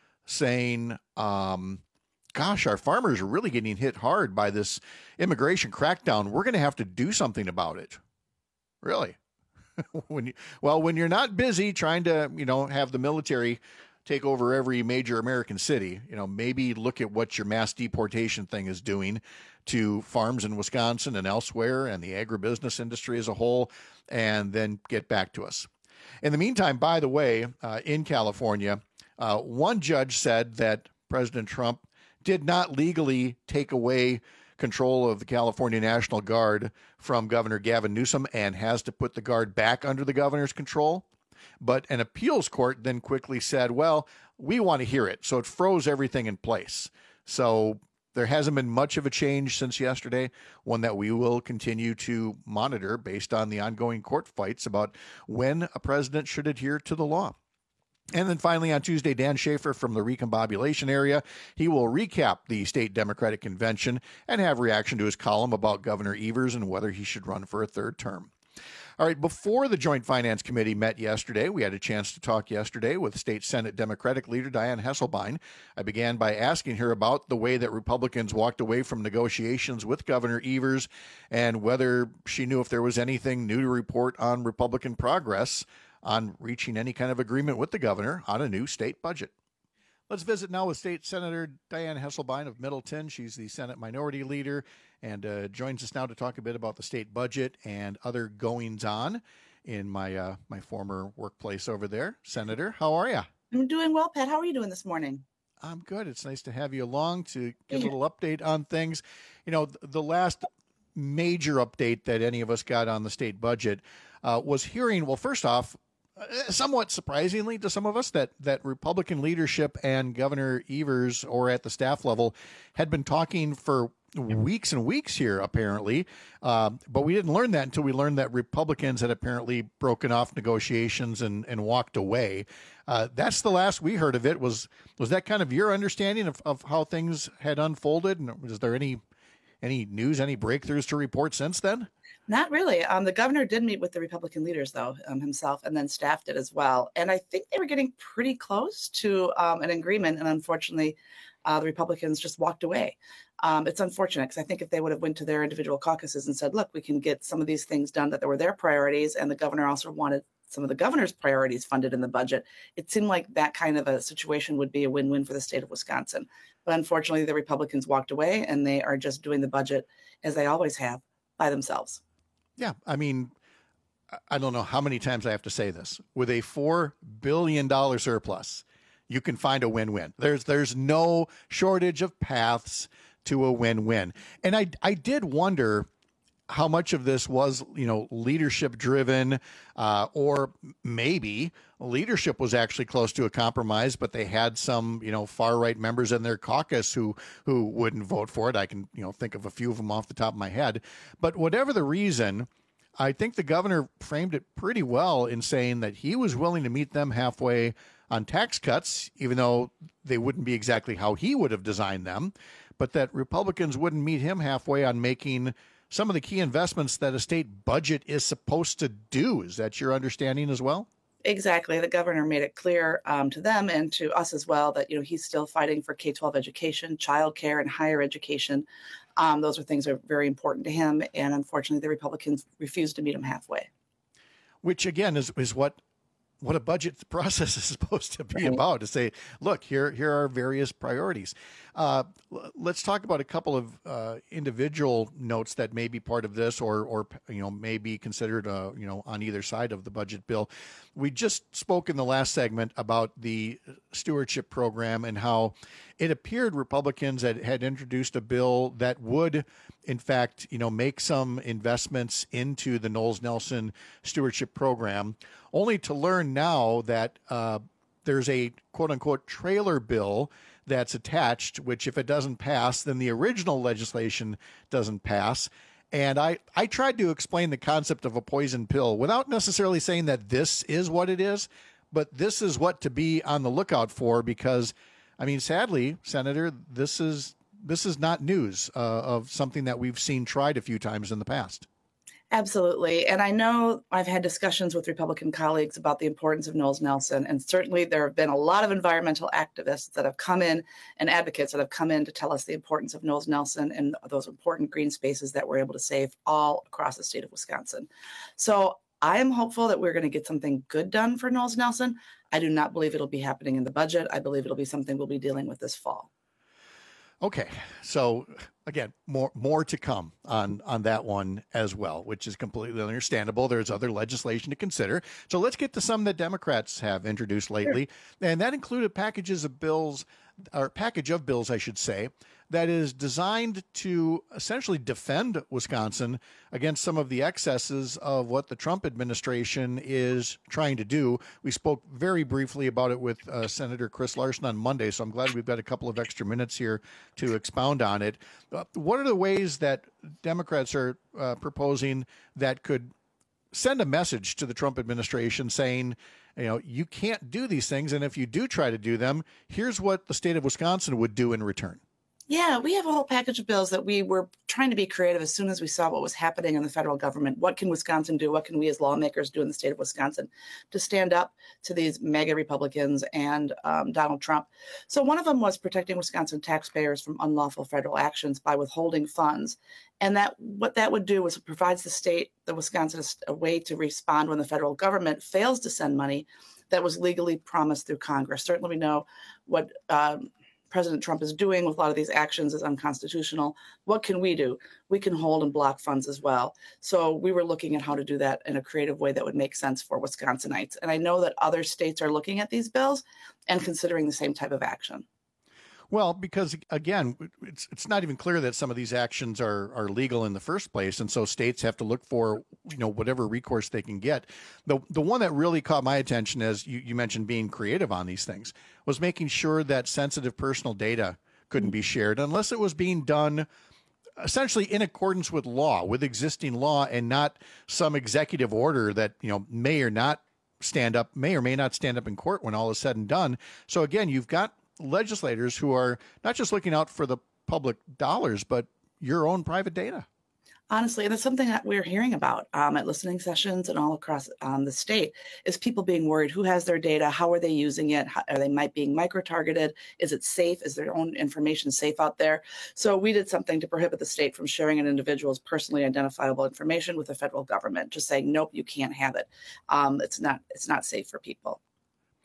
saying, um, gosh, our farmers are really getting hit hard by this immigration crackdown. We're going to have to do something about it. Really? when you, well, when you're not busy trying to, you know, have the military take over every major American city, you know, maybe look at what your mass deportation thing is doing to farms in Wisconsin and elsewhere and the agribusiness industry as a whole, and then get back to us. In the meantime, by the way, uh, in California, uh, one judge said that President Trump did not legally take away control of the California National Guard from Governor Gavin Newsom and has to put the Guard back under the governor's control. But an appeals court then quickly said, well, we want to hear it. So it froze everything in place. So there hasn't been much of a change since yesterday, one that we will continue to monitor based on the ongoing court fights about when a president should adhere to the law. And then finally on Tuesday, Dan Schaefer from the recombobulation area, he will recap the state Democratic convention and have reaction to his column about Governor Evers and whether he should run for a third term. All right, before the Joint Finance Committee met yesterday, we had a chance to talk yesterday with State Senate Democratic leader Dianne Hesselbein. I began by asking her about the way that Republicans walked away from negotiations with Governor Evers and whether she knew if there was anything new to report on Republican progress on reaching any kind of agreement with the governor on a new state budget. Let's visit now with State Senator Dianne Hesselbein of Middleton. She's the Senate Minority Leader and uh, joins us now to talk a bit about the state budget and other goings-on in my uh, my former workplace over there. Senator, how are you? I'm doing well, Pat. How are you doing this morning? I'm good. It's nice to have you along to give a little update on things. You know, the last major update that any of us got on the state budget uh, was hearing, well, first off, somewhat surprisingly to some of us, that that Republican leadership and Governor Evers, or at the staff level, had been talking for weeks and weeks here, apparently. Uh, but we didn't learn that until we learned that Republicans had apparently broken off negotiations and, and walked away. Uh, that's the last we heard of it. Was was that kind of your understanding of, of how things had unfolded? And was there any any news, any breakthroughs to report since then? Not really. Um, the governor did meet with the Republican leaders, though, um, himself, and then staff did as well. And I think they were getting pretty close to um, an agreement. And unfortunately, uh, the Republicans just walked away. Um, it's unfortunate because I think if they would have went to their individual caucuses and said, look, we can get some of these things done that were their priorities, and the governor also wanted some of the governor's priorities funded in the budget, it seemed like that kind of a situation would be a win-win for the state of Wisconsin. But unfortunately, the Republicans walked away, and they are just doing the budget as they always have by themselves. Yeah, I mean, I don't know how many times I have to say this. With a four billion dollars surplus, you can find a win-win. There's there's no shortage of paths to a win-win. And I I did wonder how much of this was, you know, leadership driven, uh, or maybe leadership was actually close to a compromise, but they had some, you know, far right members in their caucus who who wouldn't vote for it. I can, you know, think of a few of them off the top of my head. But whatever the reason, I think the governor framed it pretty well in saying that he was willing to meet them halfway on tax cuts, even though they wouldn't be exactly how he would have designed them, but that Republicans wouldn't meet him halfway on making some of the key investments that a state budget is supposed to do. Is that your understanding as well? Exactly. The governor made it clear um, to them and to us as well that, you know, he's still fighting for K twelve education, childcare, and higher education. Um, those are things that are very important to him. And unfortunately, the Republicans refused to meet him halfway. Which, again, is, is what what a budget process is supposed to be about, to say, look, here here are various priorities. Uh, let's talk about a couple of uh, individual notes that may be part of this, or or you know may be considered uh, you know on either side of the budget bill. We just spoke in the last segment about the stewardship program and how it appeared Republicans had, had introduced a bill that would, in fact, you know, make some investments into the Knowles Nelson stewardship program, only to learn now that uh, there's a quote unquote trailer bill that's attached, which if it doesn't pass, then the original legislation doesn't pass. And I, I tried to explain the concept of a poison pill without necessarily saying that this is what it is, but this is what to be on the lookout for, because, I mean, sadly, Senator, this is this is not news uh, of something that we've seen tried a few times in the past. Absolutely. And I know I've had discussions with Republican colleagues about the importance of Knowles Nelson. And certainly there have been a lot of environmental activists that have come in and advocates that have come in to tell us the importance of Knowles Nelson and those important green spaces that we're able to save all across the state of Wisconsin. So I am hopeful that we're going to get something good done for Knowles Nelson. I do not believe it'll be happening in the budget. I believe it'll be something we'll be dealing with this fall. Okay, so again, more more to come on on that one as well, which is completely understandable. There's other legislation to consider. So let's get to some that Democrats have introduced lately, sure. And that included packages of bills, or package of bills, I should say, that is designed to essentially defend Wisconsin against some of the excesses of what the Trump administration is trying to do. We spoke very briefly about it with uh, Senator Chris Larson on Monday, so I'm glad we've got a couple of extra minutes here to expound on it. Uh, what are the ways that Democrats are uh, proposing that could send a message to the Trump administration saying, you know, you can't do these things, and if you do try to do them, here's what the state of Wisconsin would do in return? Yeah, we have a whole package of bills that we were trying to be creative as soon as we saw what was happening in the federal government. What can Wisconsin do? What can we as lawmakers do in the state of Wisconsin to stand up to these mega Republicans and um, Donald Trump? So one of them was protecting Wisconsin taxpayers from unlawful federal actions by withholding funds. And that what that would do was it provides the state, the Wisconsin, a way to respond when the federal government fails to send money that was legally promised through Congress. Certainly we know what um, President Trump is doing with a lot of these actions is unconstitutional. What can we do? We can hold and block funds as well. So we were looking at how to do that in a creative way that would make sense for Wisconsinites. And I know that other states are looking at these bills and considering the same type of action. Well, because again, it's it's not even clear that some of these actions are are legal in the first place, and so states have to look for, you know, whatever recourse they can get. The the one that really caught my attention, as you, you mentioned, being creative on these things, was making sure that sensitive personal data couldn't be shared unless it was being done essentially in accordance with law, with existing law, and not some executive order that, you know, may or not stand up, may or may not stand up in court when all is said and done. So again, you've got legislators who are not just looking out for the public dollars, but your own private data. Honestly, and that's something that we're hearing about um, at listening sessions and all across um, the state, is people being worried. Who has their data? How are they using it? How, are they might being micro-targeted? Is it safe? Is their own information safe out there? So we did something to prohibit the state from sharing an individual's personally identifiable information with the federal government, just saying, nope, you can't have it. Um, it's not, it's not safe for people.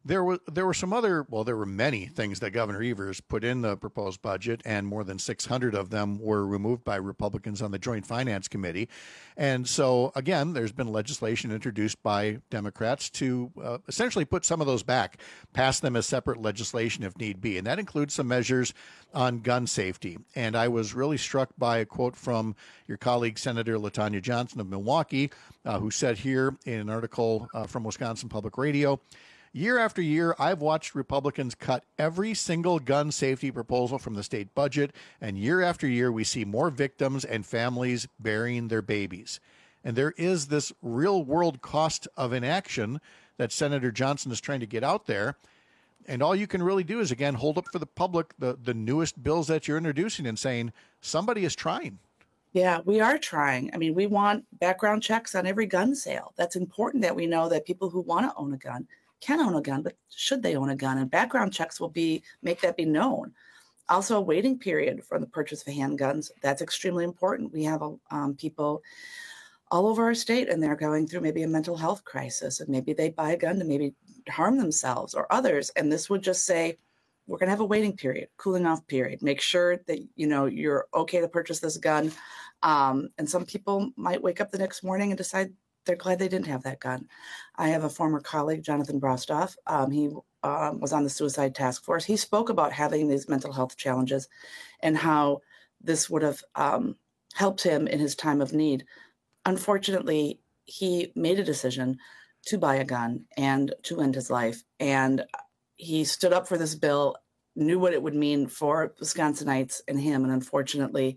There were there were some other, well, there were many things that Governor Evers put in the proposed budget, and more than six hundred of them were removed by Republicans on the Joint Finance Committee. And so, again, there's been legislation introduced by Democrats to uh, essentially put some of those back, pass them as separate legislation if need be. And that includes some measures on gun safety. And I was really struck by a quote from your colleague, Senator LaTanya Johnson of Milwaukee, uh, who said here in an article uh, from Wisconsin Public Radio, "Year after year, I've watched Republicans cut every single gun safety proposal from the state budget, and year after year, we see more victims and families burying their babies." And there is this real-world cost of inaction that Senator Johnson is trying to get out there. And all you can really do is, again, hold up for the public the, the newest bills that you're introducing and saying, somebody is trying. Yeah, we are trying. I mean, we want background checks on every gun sale. That's important that we know that people who want to own a gun can own a gun, but should they own a gun? And background checks will be make that be known. Also, a waiting period for the purchase of handguns. That's extremely important. We have um, people all over our state, and they're going through maybe a mental health crisis, and maybe they buy a gun to maybe harm themselves or others. And this would just say, we're going to have a waiting period, cooling off period. Make sure that, you know, you're okay to purchase this gun. Um, and some people might wake up the next morning and decide they're glad they didn't have that gun. I have a former colleague, Jonathan Brostoff. Um, he um, was on the suicide task force. He spoke about having these mental health challenges and how this would have um, helped him in his time of need. Unfortunately, he made a decision to buy a gun and to end his life. And he stood up for this bill, knew what it would mean for Wisconsinites and him. And unfortunately,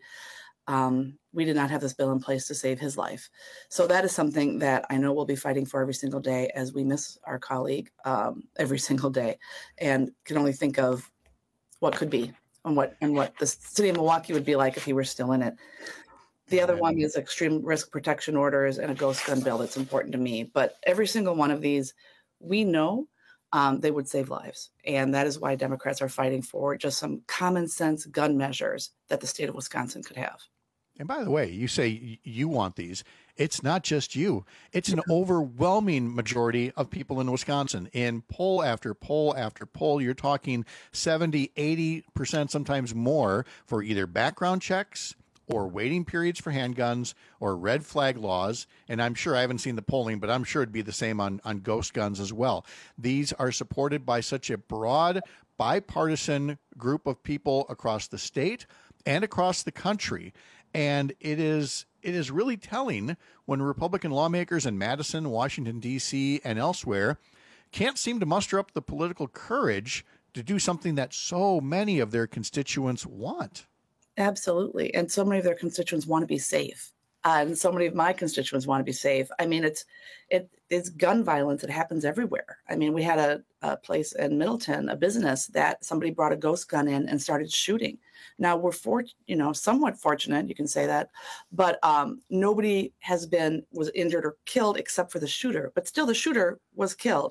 um, we did not have this bill in place to save his life. So that is something that I know we'll be fighting for every single day as we miss our colleague um, every single day, and can only think of what could be and what and what the city of Milwaukee would be like if he were still in it. The other one is extreme risk protection orders and a ghost gun bill that's important to me. But every single one of these, we know um, they would save lives. And that is why Democrats are fighting for just some common sense gun measures that the state of Wisconsin could have. And by the way, you say you want these. It's not just you. It's an overwhelming majority of people in Wisconsin. In poll after poll after poll, you're talking seventy, eighty percent, sometimes more, for either background checks or waiting periods for handguns or red flag laws. And I'm sure, I haven't seen the polling, but I'm sure it'd be the same on, on ghost guns as well. These are supported by such a broad, bipartisan group of people across the state and across the country. And it is it is really telling when Republican lawmakers in Madison, Washington, D C, and elsewhere can't seem to muster up the political courage to do something that so many of their constituents want. Absolutely. And so many of their constituents want to be safe. Uh, and so many of my constituents want to be safe. I mean, it's it, it's gun violence. It happens everywhere. I mean, we had a, a place in Middleton, a business, that somebody brought a ghost gun in and started shooting. Now, we're for, you know, somewhat fortunate, you can say that, but um, nobody has been, was injured or killed except for the shooter. But still, the shooter was killed.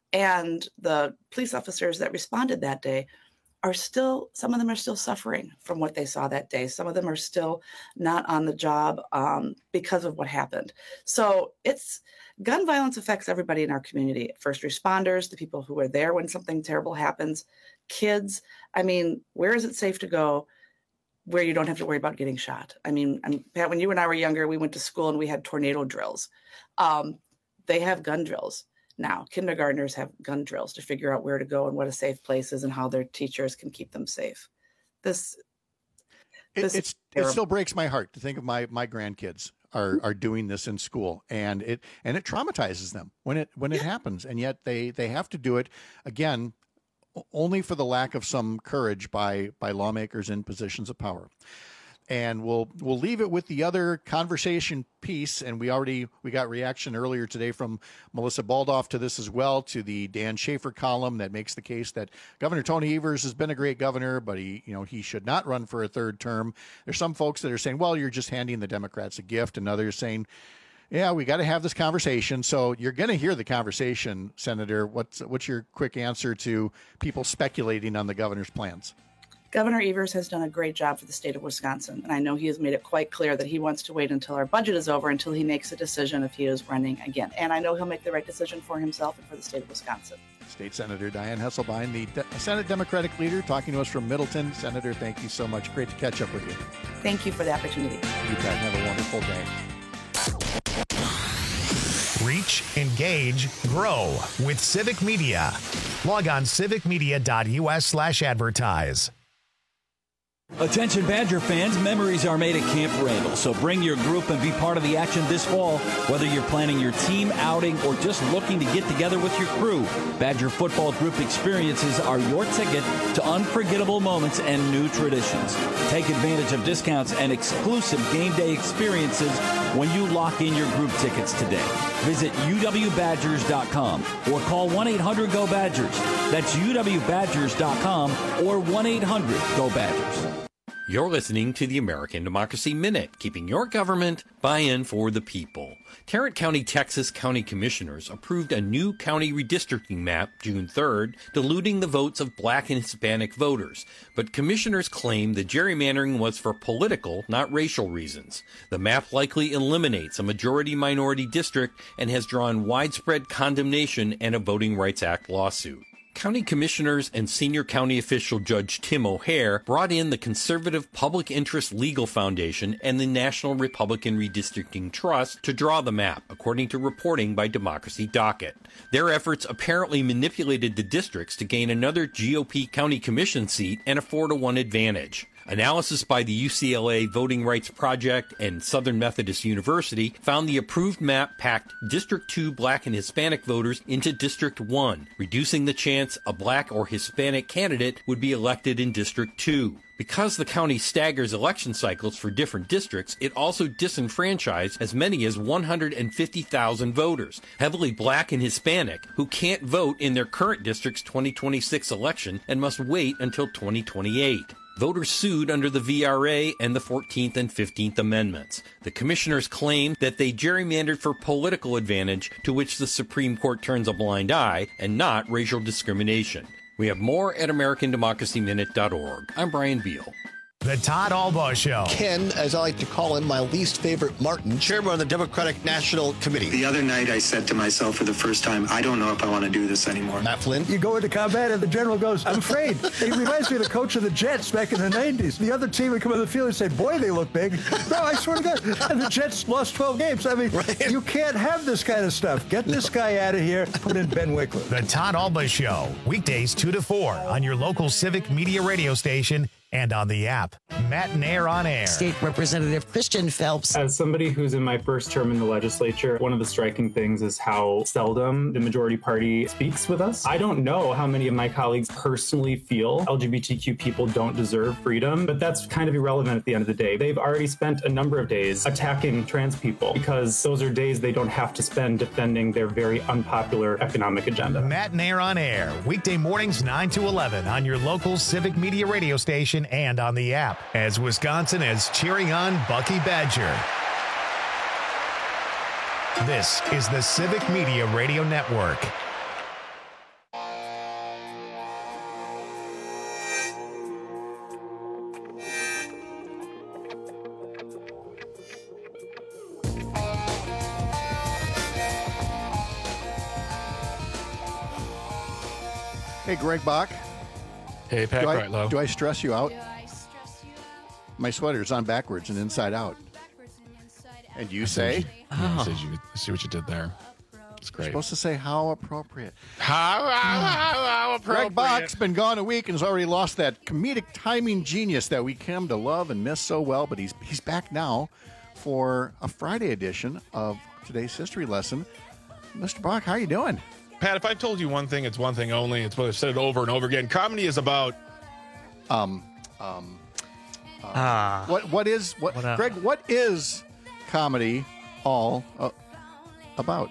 And the police officers that responded that day are still, some of them are still suffering from what they saw that day. Some of them are still not on the job um, because of what happened. So it's, gun violence affects everybody in our community. First responders, the people who are there when something terrible happens, kids. I mean, where is it safe to go where you don't have to worry about getting shot? I mean, I'm, Pat, when you and I were younger, we went to school and we had tornado drills. Um, they have gun drills. Now, kindergartners have gun drills to figure out where to go and what a safe place is and how their teachers can keep them safe. This, this it, it's, it still breaks my heart to think of my my grandkids are are doing this in school, and it and it traumatizes them when it when it happens, and yet they they have to do it again only for the lack of some courage by by lawmakers in positions of power. And we'll we'll leave it with the other conversation piece. And we already we got reaction earlier today from Melissa Baldoff to this as well, to the Dan Schaefer column that makes the case that Governor Tony Evers has been a great governor, but he you know he should not run for a third term. There's some folks that are saying, well, you're just handing the Democrats a gift, and others saying, yeah, we got to have this conversation. So you're going to hear the conversation, Senator. What's what's your quick answer to people speculating on the governor's plans? Governor Evers has done a great job for the state of Wisconsin, and I know he has made it quite clear that he wants to wait until our budget is over until he makes a decision if he is running again. And I know he'll make the right decision for himself and for the state of Wisconsin. State Senator Dianne Hesselbein, the De- Senate Democratic leader, talking to us from Middleton. Senator, thank you so much. Great to catch up with you. Thank you for the opportunity. You bet. Have a wonderful day. Reach, engage, grow with Civic Media. Log on civicmedia.us slash advertise. Attention Badger fans, memories are made at Camp Randall, so bring your group and be part of the action this fall. Whether you're planning your team outing or just looking to get together with your crew, Badger football group experiences are your ticket to unforgettable moments and new traditions. Take advantage of discounts and exclusive game day experiences when you lock in your group tickets today. Visit U W Badgers dot com or call one eight hundred go Badgers. That's U W Badgers dot com or one eight hundred go Badgers. You're listening to the American Democracy Minute, keeping your government buy-in for the people. Tarrant County, Texas County Commissioners approved a new county redistricting map June third, diluting the votes of black and Hispanic voters. But commissioners claim the gerrymandering was for political, not racial reasons. The map likely eliminates a majority-minority district and has drawn widespread condemnation and a Voting Rights Act lawsuit. County commissioners and senior county official Judge Tim O'Hare brought in the conservative Public Interest Legal Foundation and the National Republican Redistricting Trust to draw the map, according to reporting by Democracy Docket. Their efforts apparently manipulated the districts to gain another G O P county commission seat and a four to one advantage. Analysis by the U C L A Voting Rights Project and Southern Methodist University found the approved map packed District two black and Hispanic voters into District one, reducing the chance a black or Hispanic candidate would be elected in District two. Because the county staggers election cycles for different districts, it also disenfranchised as many as one hundred fifty thousand voters, heavily black and Hispanic, who can't vote in their current district's twenty twenty-six election and must wait until twenty twenty-eight. Voters sued under the V R A and the fourteenth and fifteenth Amendments. The commissioners claim that they gerrymandered for political advantage, to which the Supreme Court turns a blind eye, and not racial discrimination. We have more at American Democracy Minute dot org. I'm Brian Beal. The Todd Albaugh Show. Ken, as I like to call him, my least favorite Martin, chairman of the Democratic National Committee. The other night I said to myself for the first time, I don't know if I want to do this anymore. Matt Flynn. You go into combat and the general goes, I'm afraid. He reminds me of the coach of the Jets back in the nineties. The other team would come on the field and say, boy, they look big. No, I swear to God. And the Jets lost twelve games. I mean, right. You can't have this kind of stuff. Get this guy out of here. Put in Ben Wickler. The Todd Albaugh Show. Weekdays two to four on your local Civic Media radio station and on the app. Matt and Air on Air. State Representative Christian Phelps. As somebody who's in my first term in the legislature, one of the striking things is how seldom the majority party speaks with us. I don't know how many of my colleagues personally feel L G B T Q people don't deserve freedom, but that's kind of irrelevant at the end of the day. They've already spent a number of days attacking trans people because those are days they don't have to spend defending their very unpopular economic agenda. Matt and Air on Air. Weekday mornings nine to eleven on your local Civic Media radio station and on the app, as Wisconsin is cheering on Bucky Badger. This is the Civic Media Radio Network. Hey, Greg Bach. Hey, Pat do I, Brightlow. Do I stress you out? My sweater's on backwards and inside out. And you say? Oh. You see what you did there. It's great. You're supposed to say how appropriate. How, how, how, how appropriate. Greg Bach's been gone a week and has already lost that comedic timing genius that we come to love and miss so well, but he's he's back now for a Friday edition of today's history lesson. Mister Bach, how are you doing? Pat, if I've told you one thing, it's one thing only. It's what I've said it over and over again. Comedy is about um um uh, ah what what is what, what uh, Greg, what is comedy all uh, about?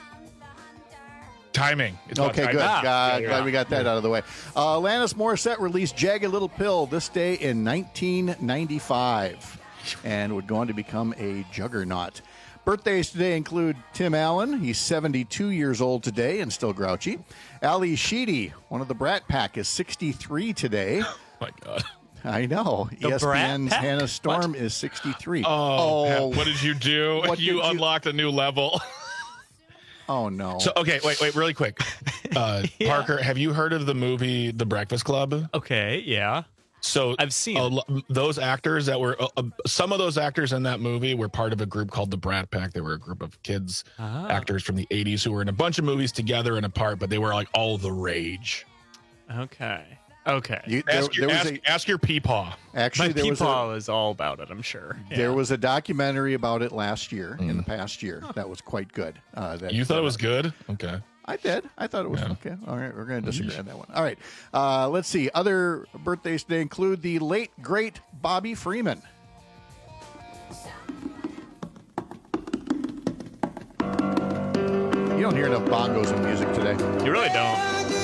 Timing. It's okay, about good. timing. God, yeah, glad yeah. we got that out of the way. Uh, Alanis Morissette released Jagged Little Pill this day in nineteen ninety-five and would go on to become a juggernaut. Birthdays today include Tim Allen. He's seventy-two years old today and still grouchy. Ali Sheedy, one of the Brat Pack, is sixty-three today. Oh, my God. I know. The E S P N's Brat Pack? Hannah Storm What? is sixty-three. Oh, Pat, what did you do? What you did you- unlocked a new level. Oh, no. So, okay, wait, wait, really quick. Uh, Yeah. Parker, have you heard of the movie The Breakfast Club? Okay, yeah. So I've seen a lo- those actors that were, uh, uh, some of those actors in that movie were part of a group called the Brat Pack. They were a group of kids, Ah. actors from the eighties who were in a bunch of movies together and apart, but they were like all the rage. Okay. Okay. You- there- Ask your, there was ask, a- ask your peepaw. Actually, My there was a- peepaw is all about it, I'm sure. There Yeah. was a documentary about it last year, in the past year, that was quite good. Uh, that, You thought it was good? Okay. I did. I thought it was okay. All right, we're going to disagree on that one. All right, uh, let's see. Other birthdays today include the late, great Bobby Freeman. You don't hear enough bongos in music today. You really don't.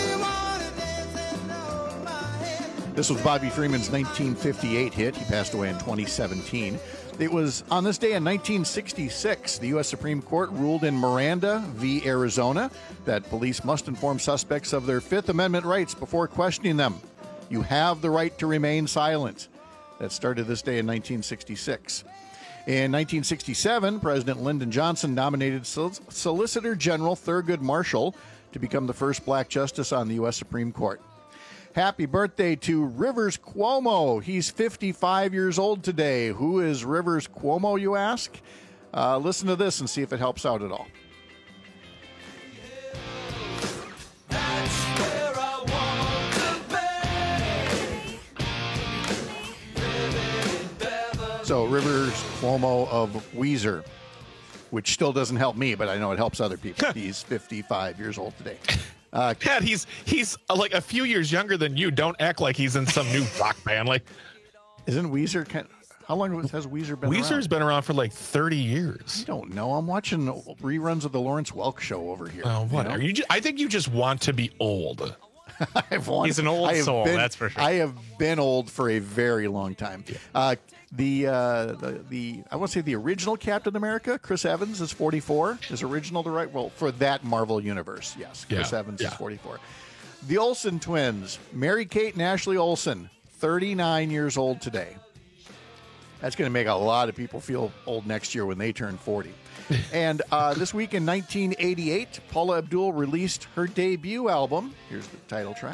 This was Bobby Freeman's nineteen fifty-eight hit. He passed away in twenty seventeen. It was on this day in nineteen sixty-six, the U S Supreme Court ruled in Miranda v. Arizona that police must inform suspects of their Fifth Amendment rights before questioning them. You have the right to remain silent. That started this day in nineteen sixty-six. In nineteen sixty-seven, President Lyndon Johnson nominated Sol- Solicitor General Thurgood Marshall to become the first black justice on the U S Supreme Court. Happy birthday to Rivers Cuomo. He's fifty-five years old today. Who is Rivers Cuomo, you ask? Uh, listen to this and see if it helps out at all. So, Rivers Cuomo of Weezer, which still doesn't help me, but I know it helps other people. He's fifty-five years old today. Uh, Pat, he's he's uh, like a few years younger than you. Don't act like he's in some new rock band. Like, isn't Weezer? Kind how long has Weezer been around? Weezer's been around for like thirty years. I don't know. I'm watching reruns of the Lawrence Welk show over here. Oh, whatever. You know? You ju- I think you just want to be old. I've wanted, He's an old I have soul, been- that's for sure. I have been old for a very long time. Uh, the, uh, the the I want to say the original Captain America, Chris Evans, is forty-four. Is original the right? Well, for that Marvel universe, yes. Chris Yeah, Evans yeah. is forty-four. The Olsen twins, Mary Kate and Ashley Olsen, thirty-nine years old today. That's going to make a lot of people feel old next year when they turn forty. And uh, this week in nineteen eighty-eight, Paula Abdul released her debut album. Here's the title track.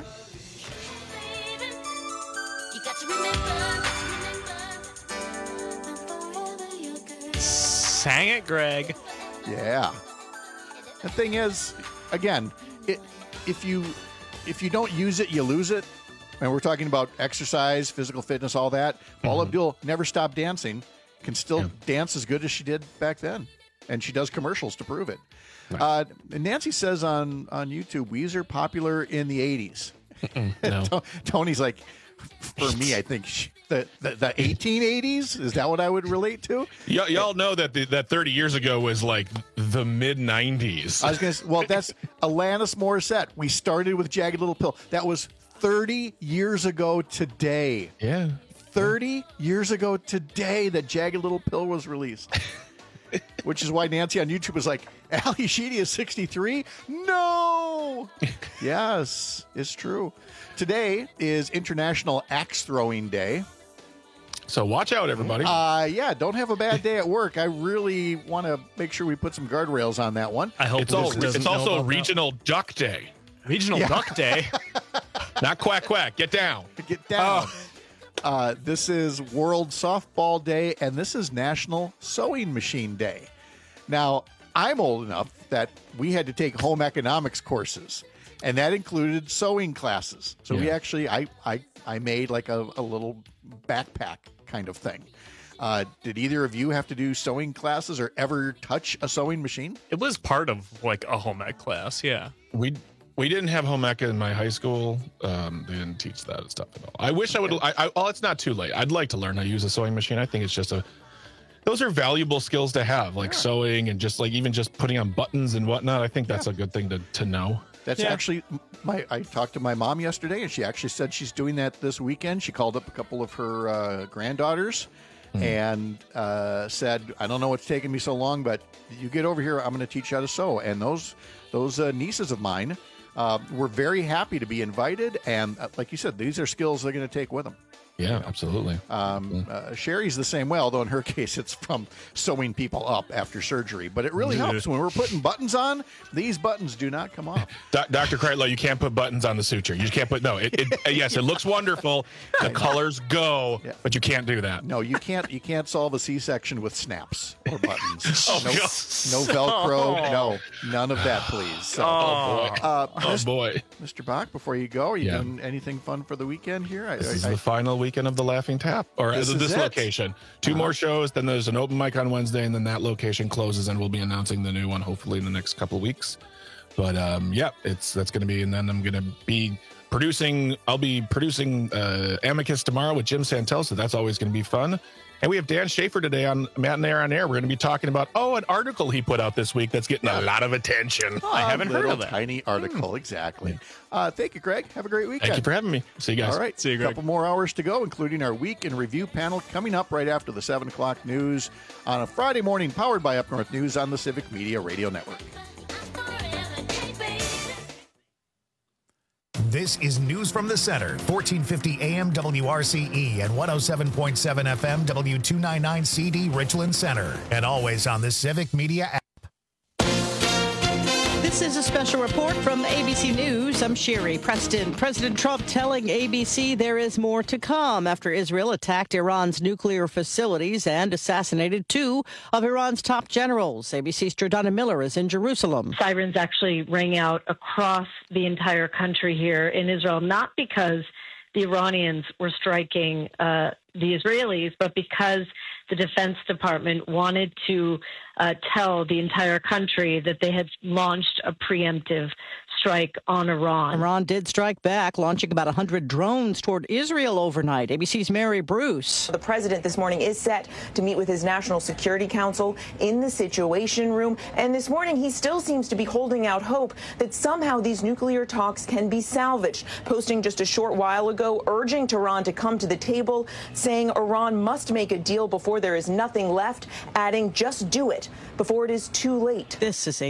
Sang it, Greg. Yeah. The thing is, again, it, if you if you don't use it, you lose it. And we're talking about exercise, physical fitness, all that. Paula Abdul never stopped dancing, can still dance as good as she did back then. And she does commercials to prove it. Uh, and Nancy says on, on YouTube, Weezer popular in the eighties. No. To- Tony's like, for me, I think she, the, the the eighteen eighties, is that what I would relate to? Y- y'all know that the, that thirty years ago was like the mid nineties. I was going to well, that's Alanis Morissette. We started with Jagged Little Pill. That was thirty years ago today. Yeah. thirty years ago today that Jagged Little Pill was released. Which is why Nancy on YouTube was like, Ali Sheedy is sixty-three? No! Yes, it's true. Today is International Axe Throwing Day. So watch out, everybody. Uh, yeah, don't have a bad day at work. I really want to make sure we put some guardrails on that one. I hope It's, all, Liz doesn't it's know also about that. Regional Duck Day. Regional Yeah. Duck Day. Not quack quack. Get down. Get down. Uh, this is World Softball Day, and this is National Sewing Machine Day. Now, I'm old enough that we had to take home economics courses, and that included sewing classes. So we Yeah. actually, I, I, I made like a, a little backpack kind of thing. Uh, did either of you have to do sewing classes or ever touch a sewing machine? It was part of like a home ec class, yeah. We we didn't have home ec in my high school. Um, they didn't teach that stuff at all. I wish I would. I, I, well, it's not too late. I'd like to learn how to use a sewing machine. I think it's just a. Those are valuable skills to have, like sewing and just like even just putting on buttons and whatnot. I think that's a good thing to, to know. That's Yeah. actually my. I talked to my mom yesterday, and she actually said she's doing that this weekend. She called up a couple of her uh, granddaughters and uh, said, "I don't know what's taking me so long, but you get over here. I'm going to teach you how to sew." And those those uh, nieces of mine uh, were very happy to be invited. And uh, like you said, these are skills they're going to take with them. Yeah, absolutely. Um, uh, Sherry's the same way, although in her case it's from sewing people up after surgery. But it really helps when we're putting buttons on. These buttons do not come off. Do- Doctor Kreitlow, you can't put buttons on the suture. You just can't put no. It, it, yes, it looks wonderful. The colors go, yeah. but you can't do that. No, you can't. You can't solve a C-section with snaps or buttons. oh, no, no Velcro. Oh. No, none of that, please. So, oh boy. Uh, oh Mister boy. Mister Bach, before you go, are you yeah. doing anything fun for the weekend here? I, this I, is I, the final weekend of the Laughing Tap, or this, this, this location. Two uh-huh. more shows, then there's an open mic on Wednesday, and then that location closes, and we'll be announcing the new one hopefully in the next couple of weeks. But um, yeah, it's that's going to be, and then I'm going to be producing. I'll be producing uh, Amicus tomorrow with Jim Santel, so that's always going to be fun. And we have Dan Schaefer today on Matinee on Air. We're going to be talking about, oh, an article he put out this week that's getting a lot of attention. Oh, I haven't heard of that. Tiny article, mm. exactly. Uh, thank you, Greg. Have a great weekend. Thank you for having me. See you guys. All right. See you, Greg. A couple more hours to go, including our week in review panel coming up right after the seven o'clock news on a Friday morning, powered by Up North News on the Civic Media Radio Network. This is News from the Center, fourteen fifty A M W R C E and one oh seven point seven F M W two ninety-nine C D Richland Center, and always on the Civic Media app. This is a special report from A B C News. I'm Sherry Preston. President Trump telling A B C there is more to come after Israel attacked Iran's nuclear facilities and assassinated two of Iran's top generals. A B C's Jordana Miller is in Jerusalem. Sirens actually rang out across the entire country here in Israel, not because the Iranians were striking uh, the Israelis, but because the Defense Department wanted to uh, tell the entire country that they had launched a preemptive strike on Iran. Iran did strike back, launching about one hundred drones toward Israel overnight. A B C's Mary Bruce. The president this morning is set to meet with his National Security Council in the Situation Room. And this morning, he still seems to be holding out hope that somehow these nuclear talks can be salvaged, posting just a short while ago, urging Tehran to come to the table, saying Iran must make a deal before there is nothing left, adding, just do it before it is too late. This is a